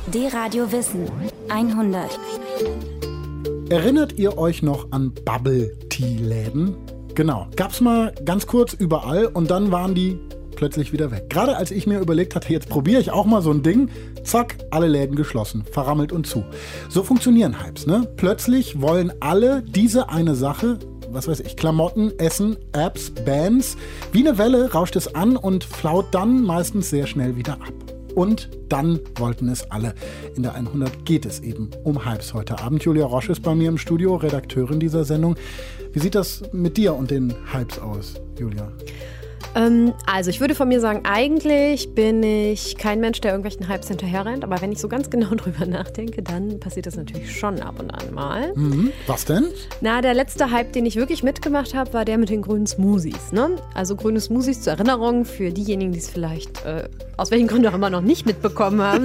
D-Radio Wissen 100. Erinnert ihr euch noch an Bubble-Tea-Läden? Genau, gab's mal ganz kurz überall und dann waren die plötzlich wieder weg. Gerade als ich mir überlegt hatte, jetzt probiere ich auch mal so ein Ding, zack, alle Läden geschlossen, verrammelt und zu. So funktionieren Hypes, ne? Plötzlich wollen alle diese eine Sache, was weiß ich, Klamotten, Essen, Apps, Bands. Wie eine Welle rauscht es an und flaut dann meistens sehr schnell wieder ab. Und dann wollten es alle. In der 100 geht es eben um Hypes heute Abend. Julia Roche ist bei mir im Studio, Redakteurin dieser Sendung. Wie sieht das mit dir und den Hypes aus, Julia? Also ich würde von mir sagen, eigentlich bin ich kein Mensch, der irgendwelchen Hypes hinterherrennt. Aber wenn ich so ganz genau drüber nachdenke, dann passiert das natürlich schon ab und an mal. Was denn? Na, der letzte Hype, den ich wirklich mitgemacht habe, war der mit den grünen Smoothies. Ne? Also grüne Smoothies zur Erinnerung für diejenigen, die es vielleicht aus welchen Gründen auch immer noch nicht mitbekommen haben,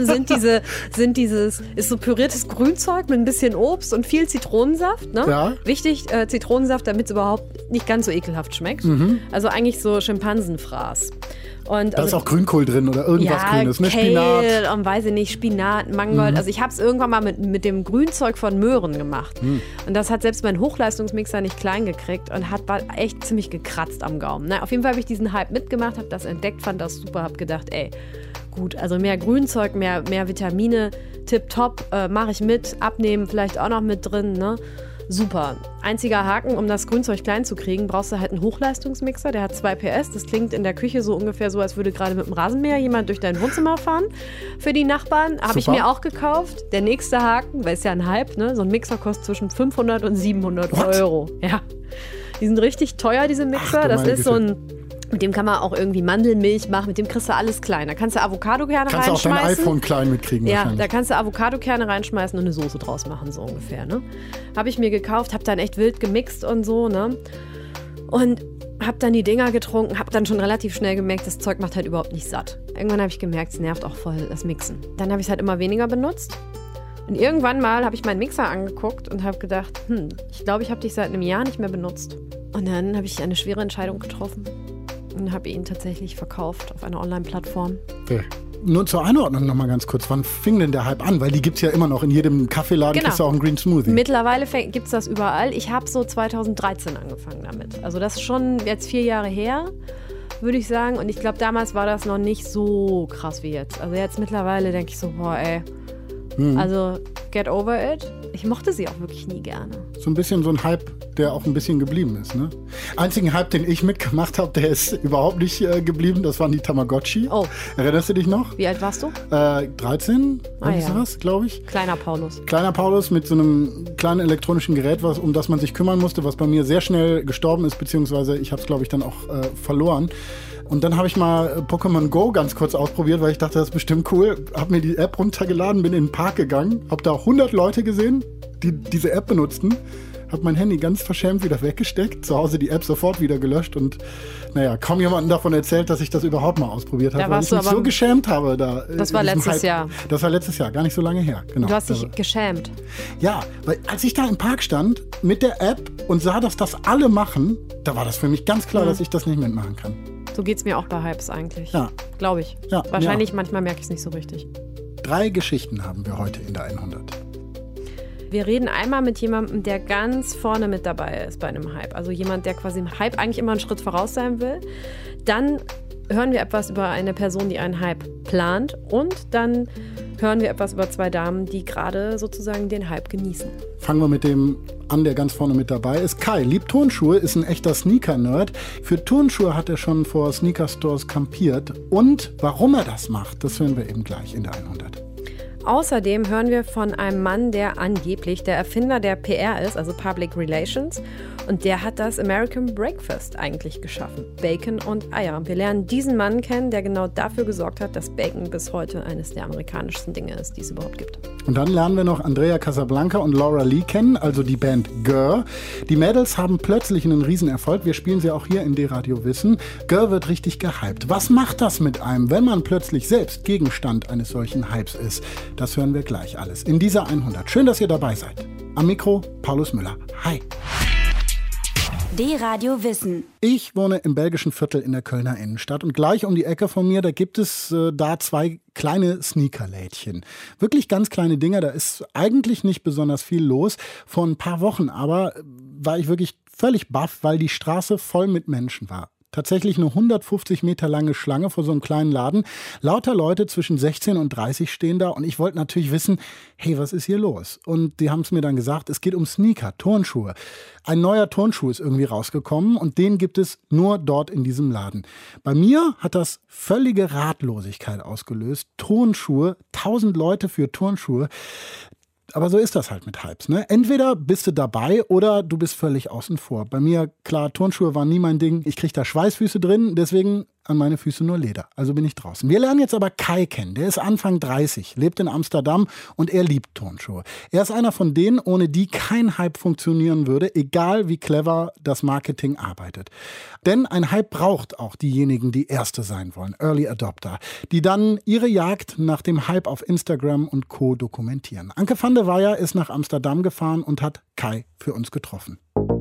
ist so püriertes Grünzeug mit ein bisschen Obst und viel Zitronensaft. Ne? Ja. Wichtig, Zitronensaft, damit es überhaupt nicht ganz so ekelhaft schmeckt. Also eigentlich so Schimpansenfraß. Und da ist auch Grünkohl drin oder irgendwas Grünes, ne? Spinat. Und weiß ich nicht, Spinat, Mangold. Also ich habe es irgendwann mal mit dem Grünzeug von Möhren gemacht. Und das hat selbst mein Hochleistungsmixer nicht klein gekriegt und war echt ziemlich gekratzt am Gaumen. Na, auf jeden Fall habe ich diesen Hype mitgemacht, habe das entdeckt, fand das super, habe gedacht, ey, gut, also mehr Grünzeug, mehr Vitamine, tipptopp, mache ich mit, abnehmen vielleicht auch noch mit drin, ne? Super. Einziger Haken, um das Grünzeug klein zu kriegen, brauchst du halt einen Hochleistungsmixer, der hat 2 PS. Das klingt in der Küche so ungefähr so, als würde gerade mit dem Rasenmäher jemand durch dein Wohnzimmer fahren. Für die Nachbarn habe ich mir auch gekauft. Der nächste Haken, weil es ja ein Hype, ne? So ein Mixer kostet zwischen 500 und 700 Euro. Ja. Die sind richtig teuer, diese Mixer. Das ist so ein... Mit dem kann man auch irgendwie Mandelmilch machen, mit dem kriegst du alles klein. Da kannst du Avocadokerne reinschmeißen. Kannst du auch dein iPhone klein mitkriegen wahrscheinlich. Ja, da kannst du Avocadokerne reinschmeißen und eine Soße draus machen, so ungefähr. Ne? Habe ich mir gekauft, habe dann echt wild gemixt und so. Ne? Und habe dann die Dinger getrunken, habe dann schon relativ schnell gemerkt, das Zeug macht halt überhaupt nicht satt. Irgendwann habe ich gemerkt, es nervt auch voll, das Mixen. Dann habe ich es halt immer weniger benutzt. Und irgendwann mal habe ich meinen Mixer angeguckt und habe gedacht, ich glaube, ich habe dich seit einem Jahr nicht mehr benutzt. Und dann habe ich eine schwere Entscheidung getroffen. Und habe ihn tatsächlich verkauft auf einer Online-Plattform. Okay. Nur zur Einordnung nochmal ganz kurz. Wann fing denn der Hype an? Weil die gibt es ja immer noch. In jedem Kaffeeladen kriegst du auch einen Green Smoothie. Mittlerweile gibt es das überall. Ich habe so 2013 angefangen damit. Also das ist schon jetzt 4 Jahre her, würde ich sagen. Und ich glaube, damals war das noch nicht so krass wie jetzt. Also jetzt mittlerweile denke ich so, boah ey, also get over it. Ich mochte sie auch wirklich nie gerne. So ein bisschen so ein Hype, der auch ein bisschen geblieben ist, ne? Einzigen Hype, den ich mitgemacht habe, der ist überhaupt nicht geblieben, das waren die Tamagotchi. Oh. Erinnerst du dich noch? Wie alt warst du? 13, sowas, glaube ich. Kleiner Paulus. Kleiner Paulus mit so einem kleinen elektronischen Gerät, um das man sich kümmern musste, was bei mir sehr schnell gestorben ist, beziehungsweise ich habe es, glaube ich, dann auch verloren. Und dann habe ich mal Pokémon Go ganz kurz ausprobiert, weil ich dachte, das ist bestimmt cool. Habe mir die App runtergeladen, bin in den Park gegangen, habe da 100 Leute gesehen, die diese App benutzten. Habe mein Handy ganz verschämt wieder weggesteckt, zu Hause die App sofort wieder gelöscht und kaum jemandem davon erzählt, dass ich das überhaupt mal ausprobiert habe, weil ich mich so geschämt habe. Das war letztes Jahr. Das war letztes Jahr, gar nicht so lange her. Genau. Du hast dich geschämt. Ja, weil als ich da im Park stand mit der App und sah, dass das alle machen, da war das für mich ganz klar, dass ich das nicht mitmachen kann. So geht es mir auch bei Hypes eigentlich. Ja. Glaube ich. Ja, wahrscheinlich, manchmal merke ich es nicht so richtig. 3 Geschichten haben wir heute in der 100. Wir reden einmal mit jemandem, der ganz vorne mit dabei ist bei einem Hype. Also jemand, der quasi im Hype eigentlich immer einen Schritt voraus sein will. Dann hören wir etwas über eine Person, die einen Hype plant. Und dann hören wir etwas über 2 Damen, die gerade sozusagen den Hype genießen. Fangen wir mit dem an, der ganz vorne mit dabei ist. Kai liebt Turnschuhe, ist ein echter Sneaker-Nerd. Für Turnschuhe hat er schon vor Sneaker-Stores kampiert. Und warum er das macht, das hören wir eben gleich in der 100. Außerdem hören wir von einem Mann, der angeblich der Erfinder der PR ist, also Public Relations. Und der hat das American Breakfast eigentlich geschaffen. Bacon und Eier. Wir lernen diesen Mann kennen, der genau dafür gesorgt hat, dass Bacon bis heute eines der amerikanischsten Dinge ist, die es überhaupt gibt. Und dann lernen wir noch Andrea Casablanca und Laura Lee kennen, also die Band Gör. Die Mädels haben plötzlich einen Riesenerfolg. Wir spielen sie auch hier in D-Radio Wissen. Gör wird richtig gehypt. Was macht das mit einem, wenn man plötzlich selbst Gegenstand eines solchen Hypes ist? Das hören wir gleich alles in dieser 100. Schön, dass ihr dabei seid. Am Mikro Paulus Müller. Hi. D-Radio Wissen. Ich wohne im belgischen Viertel in der Kölner Innenstadt und gleich um die Ecke von mir, da gibt es da 2 kleine Sneakerlädchen. Wirklich ganz kleine Dinger, da ist eigentlich nicht besonders viel los. Vor ein paar Wochen aber war ich wirklich völlig baff, weil die Straße voll mit Menschen war. Tatsächlich eine 150 Meter lange Schlange vor so einem kleinen Laden. Lauter Leute zwischen 16 und 30 stehen da und ich wollte natürlich wissen, hey, was ist hier los? Und die haben es mir dann gesagt, es geht um Sneaker, Turnschuhe. Ein neuer Turnschuh ist irgendwie rausgekommen und den gibt es nur dort in diesem Laden. Bei mir hat das völlige Ratlosigkeit ausgelöst. Turnschuhe, 1000 Leute für Turnschuhe. Aber so ist das halt mit Hypes, ne? Entweder bist du dabei oder du bist völlig außen vor. Bei mir, klar, Turnschuhe waren nie mein Ding. Ich kriege da Schweißfüße drin, deswegen an meine Füße nur Leder. Also bin ich draußen. Wir lernen jetzt aber Kai kennen. Der ist Anfang 30, lebt in Amsterdam und er liebt Turnschuhe. Er ist einer von denen, ohne die kein Hype funktionieren würde, egal wie clever das Marketing arbeitet. Denn ein Hype braucht auch diejenigen, die Erste sein wollen, Early Adopter, die dann ihre Jagd nach dem Hype auf Instagram und Co. dokumentieren. Anke van der Weyer ist nach Amsterdam gefahren und hat Kai für uns getroffen.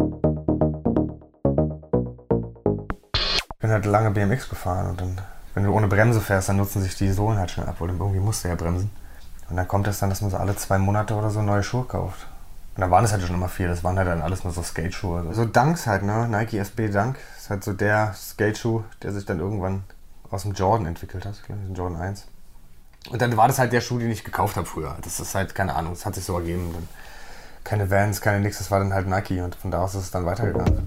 Ich bin halt lange BMX gefahren und dann, wenn du ohne Bremse fährst, dann nutzen sich die Sohlen halt schnell ab, weil irgendwie musst du ja bremsen. Und dann kommt es dann, dass man so alle 2 Monate oder so neue Schuhe kauft. Und dann waren es halt schon immer viel, das waren halt dann alles nur so Skateschuhe. So Dunks halt, ne? Nike SB Dunk ist halt so der Skateschuh, der sich dann irgendwann aus dem Jordan entwickelt hat, ich glaube, den Jordan 1. Und dann war das halt der Schuh, den ich gekauft habe früher. Das ist halt, keine Ahnung, das hat sich so ergeben. Dann keine Vans, keine nix, das war dann halt Nike und von da aus ist es dann weitergegangen.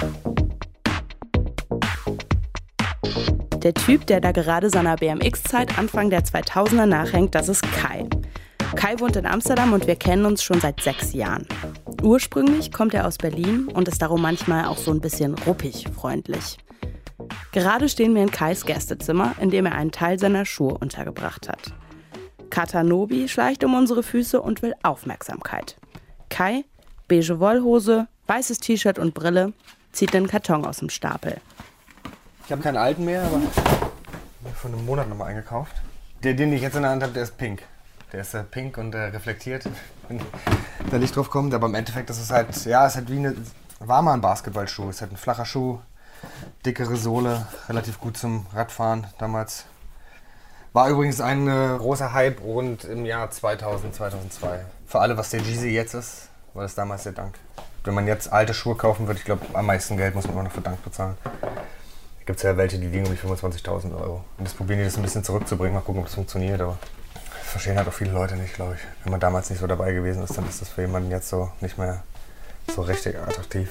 Der Typ, der da gerade seiner BMX-Zeit Anfang der 2000er nachhängt, das ist Kai. Kai wohnt in Amsterdam und wir kennen uns schon seit 6 Jahren. Ursprünglich kommt er aus Berlin und ist darum manchmal auch so ein bisschen ruppig freundlich. Gerade stehen wir in Kais Gästezimmer, in dem er einen Teil seiner Schuhe untergebracht hat. Katanobi schleicht um unsere Füße und will Aufmerksamkeit. Kai, beige Wollhose, weißes T-Shirt und Brille, zieht den Karton aus dem Stapel. Ich habe keinen alten mehr, aber vor einem Monat nochmal eingekauft. Den ich jetzt in der Hand habe, der ist pink. Der ist pink und reflektiert, wenn da Licht drauf kommt. Aber im Endeffekt ist es halt, ja, es ist halt war mal ein Basketballschuh. Es ist halt ein flacher Schuh, dickere Sohle, relativ gut zum Radfahren damals. War übrigens ein großer Hype rund im Jahr 2000, 2002. Für alle, was der Yeezy jetzt ist, war das damals der Dunk. Wenn man jetzt alte Schuhe kaufen würde, ich glaube, am meisten Geld muss man immer noch für Dunk bezahlen. Da gibt es ja welche, die liegen um die 25.000 Euro. Und das probieren die, das ein bisschen zurückzubringen, mal gucken, ob das funktioniert. Aber das verstehen halt auch viele Leute nicht, glaube ich. Wenn man damals nicht so dabei gewesen ist, dann ist das für jemanden jetzt so nicht mehr so richtig attraktiv.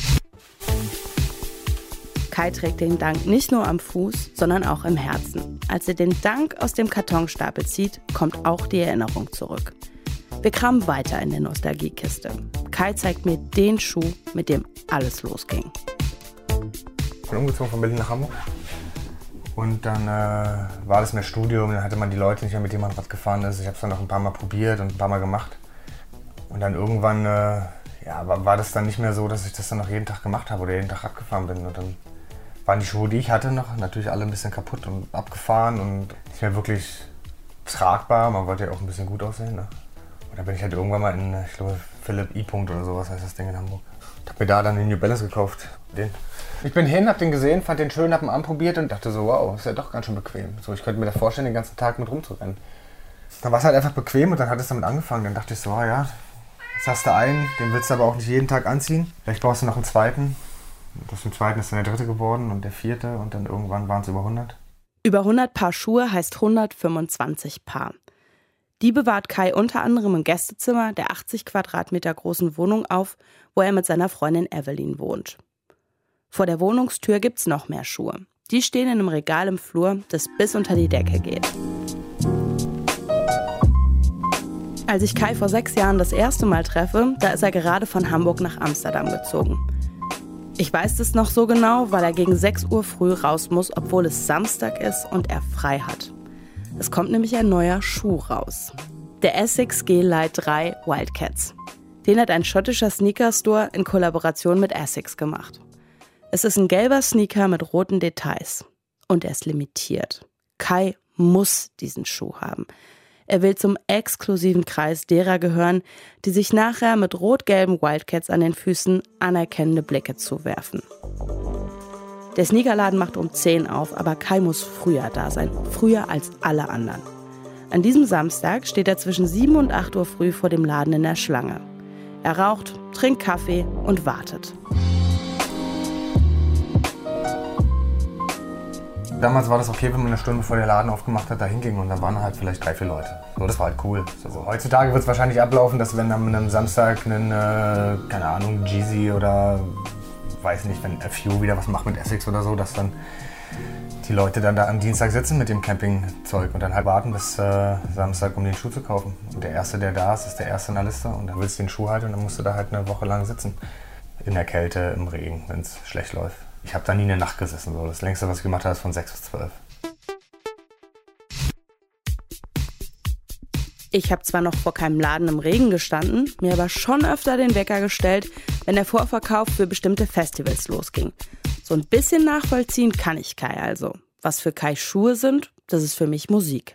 Kai trägt den Dunk nicht nur am Fuß, sondern auch im Herzen. Als er den Dunk aus dem Kartonstapel zieht, kommt auch die Erinnerung zurück. Wir kramen weiter in der Nostalgiekiste. Kai zeigt mir den Schuh, mit dem alles losging. Ich bin umgezogen von Berlin nach Hamburg und dann war das mehr Studium, dann hatte man die Leute nicht mehr, mit denen man Rad gefahren ist. Ich habe es dann noch ein paar Mal probiert und ein paar Mal gemacht und dann irgendwann war das dann nicht mehr so, dass ich das dann noch jeden Tag gemacht habe oder jeden Tag Rad gefahren bin und dann waren die Schuhe, die ich hatte, noch natürlich alle ein bisschen kaputt und abgefahren und nicht mehr wirklich tragbar. Man wollte ja auch ein bisschen gut aussehen, ne? Und dann bin ich halt irgendwann mal in, ich glaube, Philipp I. oder sowas heißt das Ding in Hamburg. Ich habe mir da dann den New Balance gekauft, den. Ich bin hin, hab den gesehen, fand den schön, hab ihn anprobiert und dachte so, wow, ist ja doch ganz schön bequem. So, ich könnte mir das vorstellen, den ganzen Tag mit rumzurennen. Dann war es halt einfach bequem und dann hat es damit angefangen. Dann dachte ich so, ja, jetzt hast du einen, den willst du aber auch nicht jeden Tag anziehen. Vielleicht brauchst du noch einen zweiten. Aus dem zweiten ist dann der dritte geworden und der vierte und dann irgendwann waren es über 100. Über 100 Paar Schuhe heißt 125 Paar. Die bewahrt Kai unter anderem im Gästezimmer der 80 Quadratmeter großen Wohnung auf, wo er mit seiner Freundin Evelyn wohnt. Vor der Wohnungstür gibt's noch mehr Schuhe. Die stehen in einem Regal im Flur, das bis unter die Decke geht. Als ich Kai vor 6 Jahren das erste Mal treffe, da ist er gerade von Hamburg nach Amsterdam gezogen. Ich weiß das noch so genau, weil er gegen 6 Uhr früh raus muss, obwohl es Samstag ist und er frei hat. Es kommt nämlich ein neuer Schuh raus. Der Essex G-Lite 3 Wildcats. Den hat ein schottischer Sneaker-Store in Kollaboration mit Essex gemacht. Es ist ein gelber Sneaker mit roten Details. Und er ist limitiert. Kai muss diesen Schuh haben. Er will zum exklusiven Kreis derer gehören, die sich nachher mit rot-gelben Wildcats an den Füßen anerkennende Blicke zuwerfen. Der Sneakerladen macht um 10 auf, aber Kai muss früher da sein, früher als alle anderen. An diesem Samstag steht er zwischen 7 und 8 Uhr früh vor dem Laden in der Schlange. Er raucht, trinkt Kaffee und wartet. Damals war das okay, wenn man eine Stunde bevor der Laden aufgemacht hat, da hinging und dann waren halt vielleicht 3, 4 Leute. So, das war halt cool. So, heutzutage wird es wahrscheinlich ablaufen, dass wenn an einem Samstag keine Ahnung, Jeezy oder weiß nicht, wenn FU wieder was macht mit Essex oder so, dass dann die Leute dann da am Dienstag sitzen mit dem Campingzeug und dann halt warten bis Samstag, um den Schuh zu kaufen. Und der Erste, der da ist, ist der Erste in der Liste und dann willst du den Schuh halt und dann musst du da halt eine Woche lang sitzen. In der Kälte, im Regen, wenn es schlecht läuft. Ich habe da nie eine Nacht gesessen. So. Das längste, was ich gemacht habe, ist von 6 bis 12. Ich habe zwar noch vor keinem Laden im Regen gestanden, mir aber schon öfter den Wecker gestellt, wenn der Vorverkauf für bestimmte Festivals losging. So ein bisschen nachvollziehen kann ich Kai also. Was für Kai Schuhe sind, das ist für mich Musik.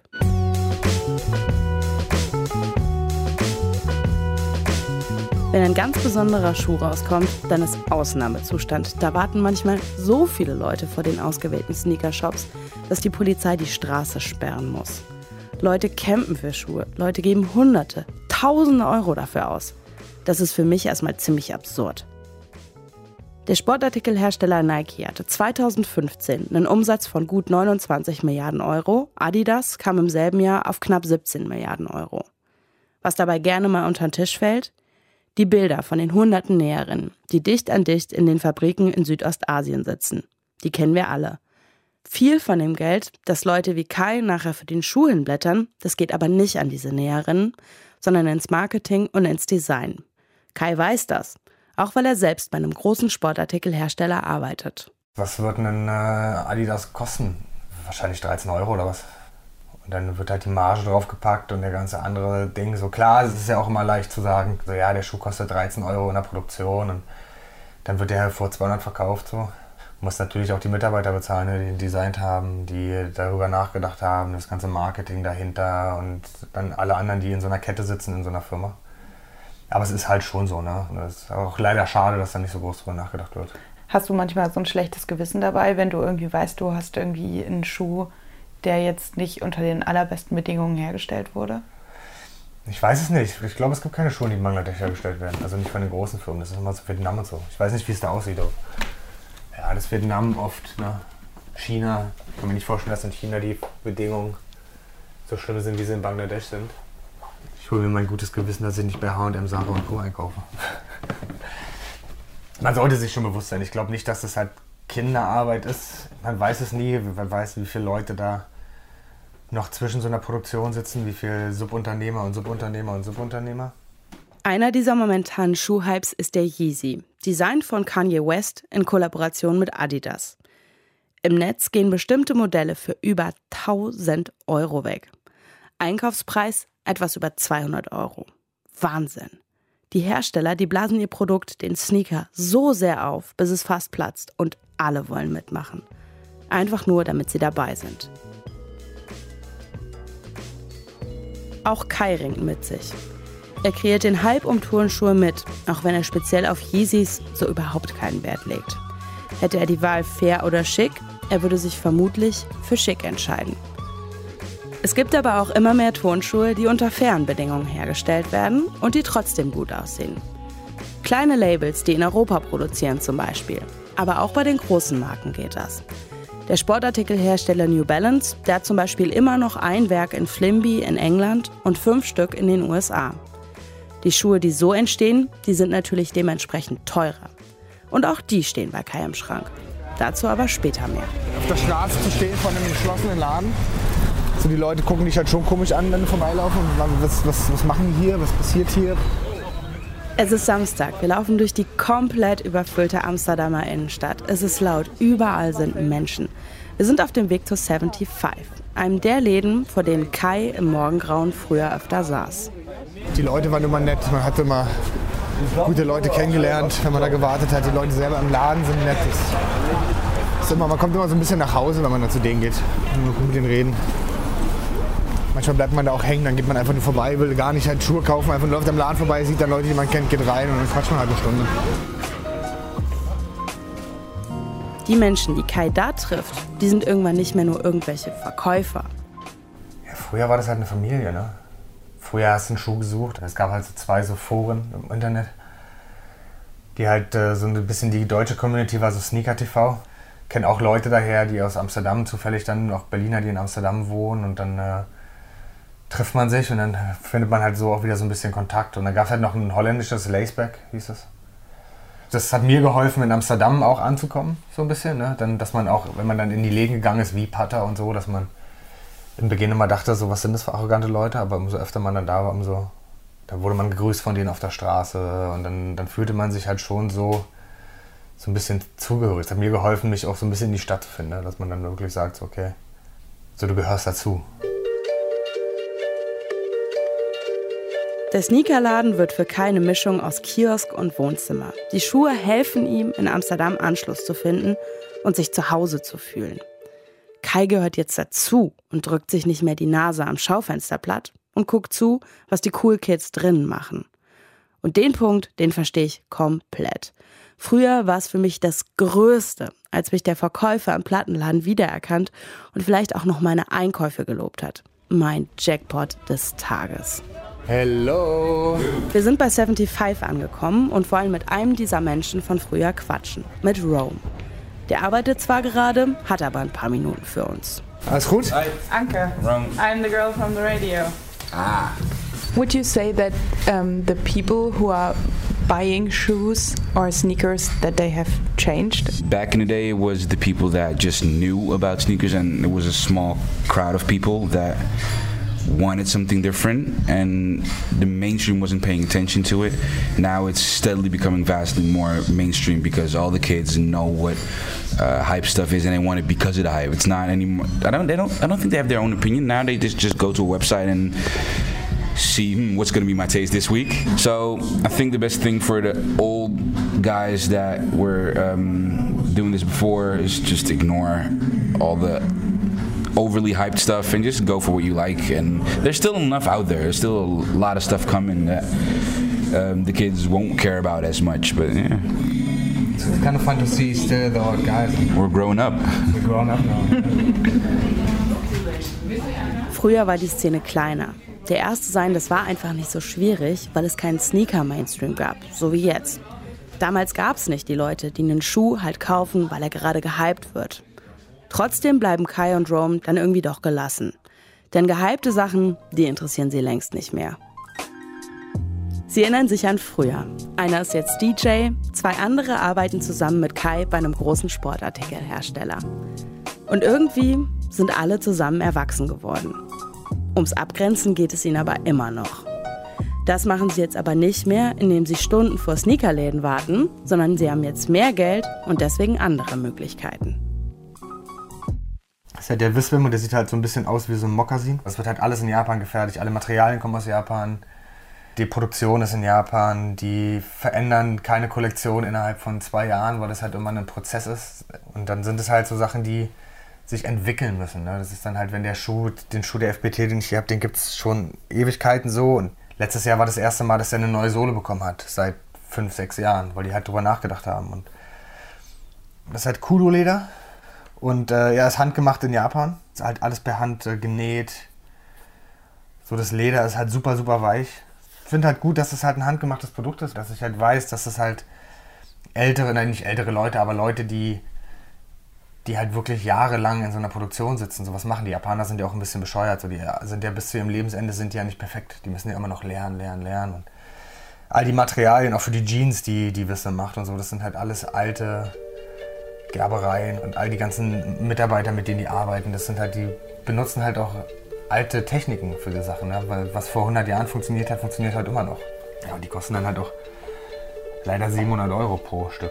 Wenn ein ganz besonderer Schuh rauskommt, dann ist Ausnahmezustand. Da warten manchmal so viele Leute vor den ausgewählten Sneakershops, dass die Polizei die Straße sperren muss. Leute campen für Schuhe, Leute geben Hunderte, Tausende Euro dafür aus. Das ist für mich erstmal ziemlich absurd. Der Sportartikelhersteller Nike hatte 2015 einen Umsatz von gut 29 Milliarden Euro. Adidas kam im selben Jahr auf knapp 17 Milliarden Euro. Was dabei gerne mal unter den Tisch fällt? Die Bilder von den hunderten Näherinnen, die dicht an dicht in den Fabriken in Südostasien sitzen. Die kennen wir alle. Viel von dem Geld, das Leute wie Kai nachher für den Schuh hinblättern, das geht aber nicht an diese Näherinnen, sondern ins Marketing und ins Design. Kai weiß das, auch weil er selbst bei einem großen Sportartikelhersteller arbeitet. Was wird ein Adidas kosten? Wahrscheinlich 13 Euro oder was? Und dann wird halt die Marge draufgepackt und der ganze andere Ding. So klar, es ist ja auch immer leicht zu sagen, so ja, der Schuh kostet 13 Euro in der Produktion und dann wird der vor 200 verkauft. So. Du musst natürlich auch die Mitarbeiter bezahlen, die ihn designt haben, die darüber nachgedacht haben, das ganze Marketing dahinter und dann alle anderen, die in so einer Kette sitzen in so einer Firma. Aber es ist halt schon so, ne? Und es ist auch leider schade, dass da nicht so groß drüber nachgedacht wird. Hast du manchmal so ein schlechtes Gewissen dabei, wenn du irgendwie weißt, du hast irgendwie einen Schuh, der jetzt nicht unter den allerbesten Bedingungen hergestellt wurde? Ich weiß es nicht. Ich glaube, es gibt keine Schuhe, die in Bangladesch hergestellt werden. Also nicht von den großen Firmen. Das ist immer so Vietnam und so. Ich weiß nicht, wie es da aussieht. Ja, das Vietnam oft, ne? China. Ich kann mir nicht vorstellen, dass in China die Bedingungen so schlimm sind, wie sie in Bangladesch sind. Ich hole mir mein gutes Gewissen, dass ich nicht bei H&M, Zara und Co. einkaufe. Man sollte sich schon bewusst sein. Ich glaube nicht, dass das halt Kinderarbeit ist. Man weiß es nie. Man weiß, wie viele Leute da noch zwischen so einer Produktion sitzen, wie viele Subunternehmer und Subunternehmer und Subunternehmer. Einer dieser momentanen Schuhhypes ist der Yeezy, designt von Kanye West in Kollaboration mit Adidas. Im Netz gehen bestimmte Modelle für über 1000 Euro weg. Einkaufspreis etwas über 200 Euro. Wahnsinn. Die Hersteller, die blasen ihr Produkt, den Sneaker, so sehr auf, bis es fast platzt und alle wollen mitmachen. Einfach nur, damit sie dabei sind. Auch Kai ringt mit sich. Er kreiert den Hype um Turnschuhe mit, auch wenn er speziell auf Yeezys so überhaupt keinen Wert legt. Hätte er die Wahl fair oder schick, er würde sich vermutlich für schick entscheiden. Es gibt aber auch immer mehr Turnschuhe, die unter fairen Bedingungen hergestellt werden und die trotzdem gut aussehen. Kleine Labels, die in Europa produzieren zum Beispiel. Aber auch bei den großen Marken geht das. Der Sportartikelhersteller New Balance, der hat zum Beispiel immer noch ein Werk in Flimby in England und 5 Stück in den USA. Die Schuhe, die so entstehen, die sind natürlich dementsprechend teurer. Und auch die stehen bei Kai im Schrank. Dazu aber später mehr. Auf der Straße zu stehen von einem geschlossenen Laden, so die Leute gucken dich halt schon komisch an, wenn du vorbeilaufen. Was machen die hier? Was passiert hier? Es ist Samstag. Wir laufen durch die komplett überfüllte Amsterdamer Innenstadt. Es ist laut. Überall sind Menschen. Wir sind auf dem Weg zu 75, einem der Läden, vor denen Kai im Morgengrauen früher öfter saß. Die Leute waren immer nett. Man hat immer gute Leute kennengelernt, wenn man da gewartet hat. Die Leute selber im Laden sind nett. Man kommt immer so ein bisschen nach Hause, wenn man dann zu denen geht und mit denen reden. manchmal bleibt man da auch hängen, dann geht man einfach nur vorbei, will gar nicht halt Schuhe kaufen, einfach läuft am Laden vorbei, sieht dann Leute, die man kennt, geht rein und dann quatscht man halt eine Stunde. Die Menschen, die Kai da trifft, die sind irgendwann nicht mehr nur irgendwelche Verkäufer. Ja, früher war das halt eine Familie, ne? Früher hast du einen Schuh gesucht. Es gab halt so 2 so Foren im Internet, die halt so ein bisschen die deutsche Community war, so Sneaker TV. Kenne auch Leute daher, die aus Amsterdam zufällig dann, auch Berliner, die in Amsterdam wohnen und dann trifft man sich und dann findet man halt so auch wieder so ein bisschen Kontakt. Und dann gab es halt noch ein holländisches Laceback, hieß es. Das hat mir geholfen, in Amsterdam auch anzukommen, so ein bisschen. Ne? Dann, dass man auch, wenn man dann in die Läden gegangen ist, wie Patter und so, dass man im Beginn immer dachte, so, was sind das für arrogante Leute? Aber umso öfter man dann da war, da wurde man gegrüßt von denen auf der Straße. Und dann fühlte man sich halt schon so ein bisschen zugehörig. Es hat mir geholfen, mich auch so ein bisschen in die Stadt zu finden. Dass man dann wirklich sagt, so, okay, so du gehörst dazu. Der Sneakerladen wird für Kai eine Mischung aus Kiosk und Wohnzimmer. Die Schuhe helfen ihm, in Amsterdam Anschluss zu finden und sich zu Hause zu fühlen. Kai gehört jetzt dazu und drückt sich nicht mehr die Nase am Schaufenster platt und guckt zu, was die Cool Kids drinnen machen. Und den Punkt, den verstehe ich komplett. Früher war es für mich das Größte, als mich der Verkäufer im Plattenladen wiedererkannt und vielleicht auch noch meine Einkäufe gelobt hat. Mein Jackpot des Tages. Hello! Wir sind bei 75 angekommen und wollen mit einem dieser Menschen von früher quatschen, mit Rome. Der arbeitet zwar gerade, hat aber ein paar Minuten für uns. Alles gut? Hi. Anke, I'm the girl from the radio. Ah. Would you say that the people who are buying shoes or sneakers, that they have changed? Back in the day, it was the people that just knew about sneakers, and it was a small crowd of people that wanted something different, and the mainstream wasn't paying attention to it. Now it's steadily becoming vastly more mainstream because all the kids know what hype stuff is, and they want it because of the hype. It's not anymore. I don't think they have their own opinion now. They just go to a website and see what's going to be my taste this week. So I think the best thing for the old guys that were doing this before is just ignore all the overly hyped stuff and just go for what you like. And there's still enough out there. There's still a lot of stuff coming that the kids won't care about as much. But yeah. It's kind of fun to see still the old guys. We're growing up. We're growing up now. Früher war die Szene kleiner. Der Erste sein, das war einfach nicht so schwierig, weil es keinen Sneaker-Mainstream gab, so wie jetzt. Damals gab es nicht die Leute, die einen Schuh halt kaufen, weil er gerade gehypt wird. Trotzdem bleiben Kai und Rome dann irgendwie doch gelassen. Denn gehypte Sachen, die interessieren sie längst nicht mehr. Sie erinnern sich an früher. Einer ist jetzt DJ, 2 andere arbeiten zusammen mit Kai bei einem großen Sportartikelhersteller. Und irgendwie sind alle zusammen erwachsen geworden. Ums Abgrenzen geht es ihnen aber immer noch. Das machen sie jetzt aber nicht mehr, indem sie Stunden vor Sneakerläden warten, sondern sie haben jetzt mehr Geld und deswegen andere Möglichkeiten. Das ist ja der Wiswim und der sieht halt so ein bisschen aus wie so ein Mokassin. Das wird halt alles in Japan gefertigt. Alle Materialien kommen aus Japan. Die Produktion ist in Japan. Die verändern keine Kollektion innerhalb von 2 Jahren, weil das halt immer ein Prozess ist. Und dann sind es halt so Sachen, die sich entwickeln müssen. Ne? Das ist dann halt, wenn den Schuh der FBT, den ich hier habe, den gibt es schon Ewigkeiten so. Und letztes Jahr war das erste Mal, dass er eine neue Sohle bekommen hat. Seit 5, 6 Jahren, weil die halt drüber nachgedacht haben. Und das ist halt Kudo-Leder. Und ja, ist handgemacht in Japan. Ist halt alles per Hand genäht. So, das Leder ist halt super, super weich. Ich finde halt gut, dass es halt ein handgemachtes Produkt ist. Dass ich halt weiß, dass es halt nicht ältere Leute, aber Leute, die halt wirklich jahrelang in so einer Produktion sitzen. So was machen die Japaner, sind ja auch ein bisschen bescheuert. So, die sind ja bis zu ihrem Lebensende sind die ja nicht perfekt. Die müssen ja immer noch lernen. Und all die Materialien, auch für die Jeans, die Wisse macht und so, das sind halt alles alte Gerbereien und all die ganzen Mitarbeiter, mit denen die arbeiten, die benutzen halt auch alte Techniken für die Sachen. Ne? Weil was vor 100 Jahren funktioniert hat, funktioniert halt immer noch. Ja, und die kosten dann halt auch leider 700 € pro Stück.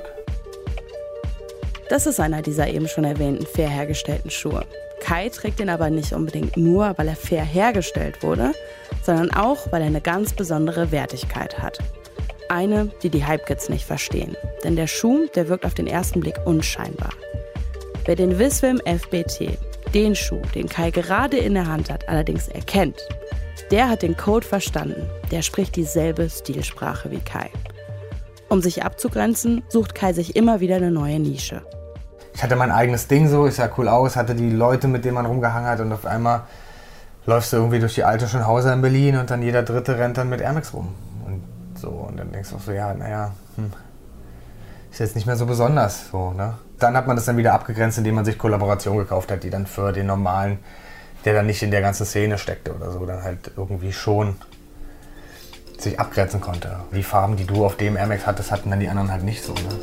Das ist einer dieser eben schon erwähnten fair hergestellten Schuhe. Kai trägt den aber nicht unbedingt nur, weil er fair hergestellt wurde, sondern auch, weil er eine ganz besondere Wertigkeit hat. Eine, die Hype-Kids nicht verstehen. Denn der Schuh, der wirkt auf den ersten Blick unscheinbar. Wer den Wiswim FBT, den Schuh, den Kai gerade in der Hand hat, allerdings erkennt, der hat den Code verstanden. Der spricht dieselbe Stilsprache wie Kai. Um sich abzugrenzen, sucht Kai sich immer wieder eine neue Nische. Ich hatte mein eigenes Ding so, ich sah cool aus, hatte die Leute, mit denen man rumgehangen hat und auf einmal läufst du irgendwie durch die alte Schönhauser in Berlin und dann jeder Dritte rennt dann mit Air Max rum. Und dann denkst du auch so, ja, ist jetzt nicht mehr so besonders. So, ne? Dann hat man das dann wieder abgegrenzt, indem man sich Kollaborationen gekauft hat, die dann für den normalen, der dann nicht in der ganzen Szene steckte oder so, dann halt irgendwie schon sich abgrenzen konnte. Die Farben, die du auf dem Air Max hattest, hatten dann die anderen halt nicht so. Ne?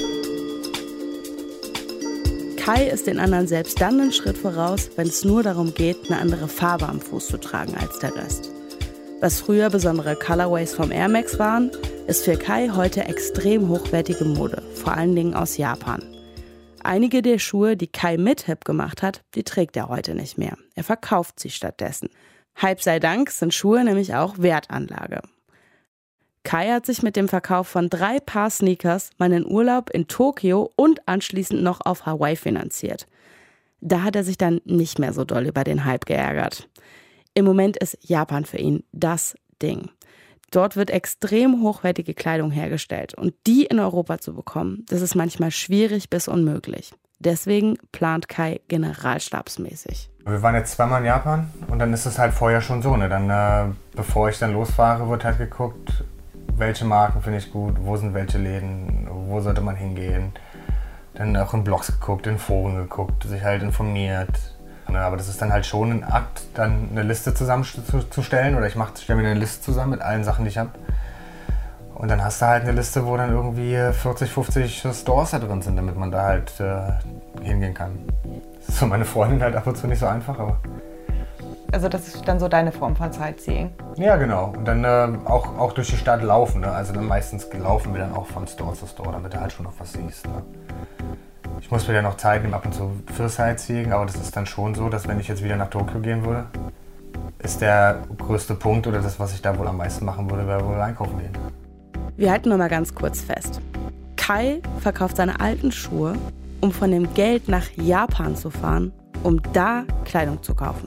Kai ist den anderen selbst dann einen Schritt voraus, wenn es nur darum geht, eine andere Farbe am Fuß zu tragen als der Rest. Was früher besondere Colorways vom Air Max waren, ist für Kai heute extrem hochwertige Mode, vor allen Dingen aus Japan. Einige der Schuhe, die Kai mit Hip gemacht hat, die trägt er heute nicht mehr. Er verkauft sie stattdessen. Hype sei Dank sind Schuhe nämlich auch Wertanlage. Kai hat sich mit dem Verkauf von 3 Paar Sneakers meinen Urlaub in Tokio und anschließend noch auf Hawaii finanziert. Da hat er sich dann nicht mehr so doll über den Hype geärgert. Im Moment ist Japan für ihn das Ding. Dort wird extrem hochwertige Kleidung hergestellt und die in Europa zu bekommen, das ist manchmal schwierig bis unmöglich. Deswegen plant Kai generalstabsmäßig. Wir waren jetzt 2-mal in Japan und dann ist es halt vorher schon so. Ne? Dann, bevor ich dann losfahre, wird halt geguckt, welche Marken finde ich gut, wo sind welche Läden, wo sollte man hingehen. Dann auch in Blogs geguckt, in Foren geguckt, sich halt informiert. Aber das ist dann halt schon ein Akt, dann eine Liste zusammenzustellen. Oder ich stelle mir eine Liste zusammen mit allen Sachen, die ich habe. Und dann hast du halt eine Liste, wo dann irgendwie 40, 50 Stores da drin sind, damit man da halt hingehen kann. Das ist für meine Freundin halt ab und zu nicht so einfach, aber... Also das ist dann so deine Form von Sightseeing? Ja, genau. Und dann auch durch die Stadt laufen. Ne? Also dann meistens laufen wir dann auch von Store zu Store, damit du halt schon noch was siehst. Ne? Ich muss mir ja noch Zeit nehmen ab und zu für Sightseeing, aber das ist dann schon so, dass wenn ich jetzt wieder nach Tokio gehen würde, ist der größte Punkt oder das, was ich da wohl am meisten machen würde, wäre wohl einkaufen gehen. Wir halten noch mal ganz kurz fest. Kai verkauft seine alten Schuhe, um von dem Geld nach Japan zu fahren, um da Kleidung zu kaufen.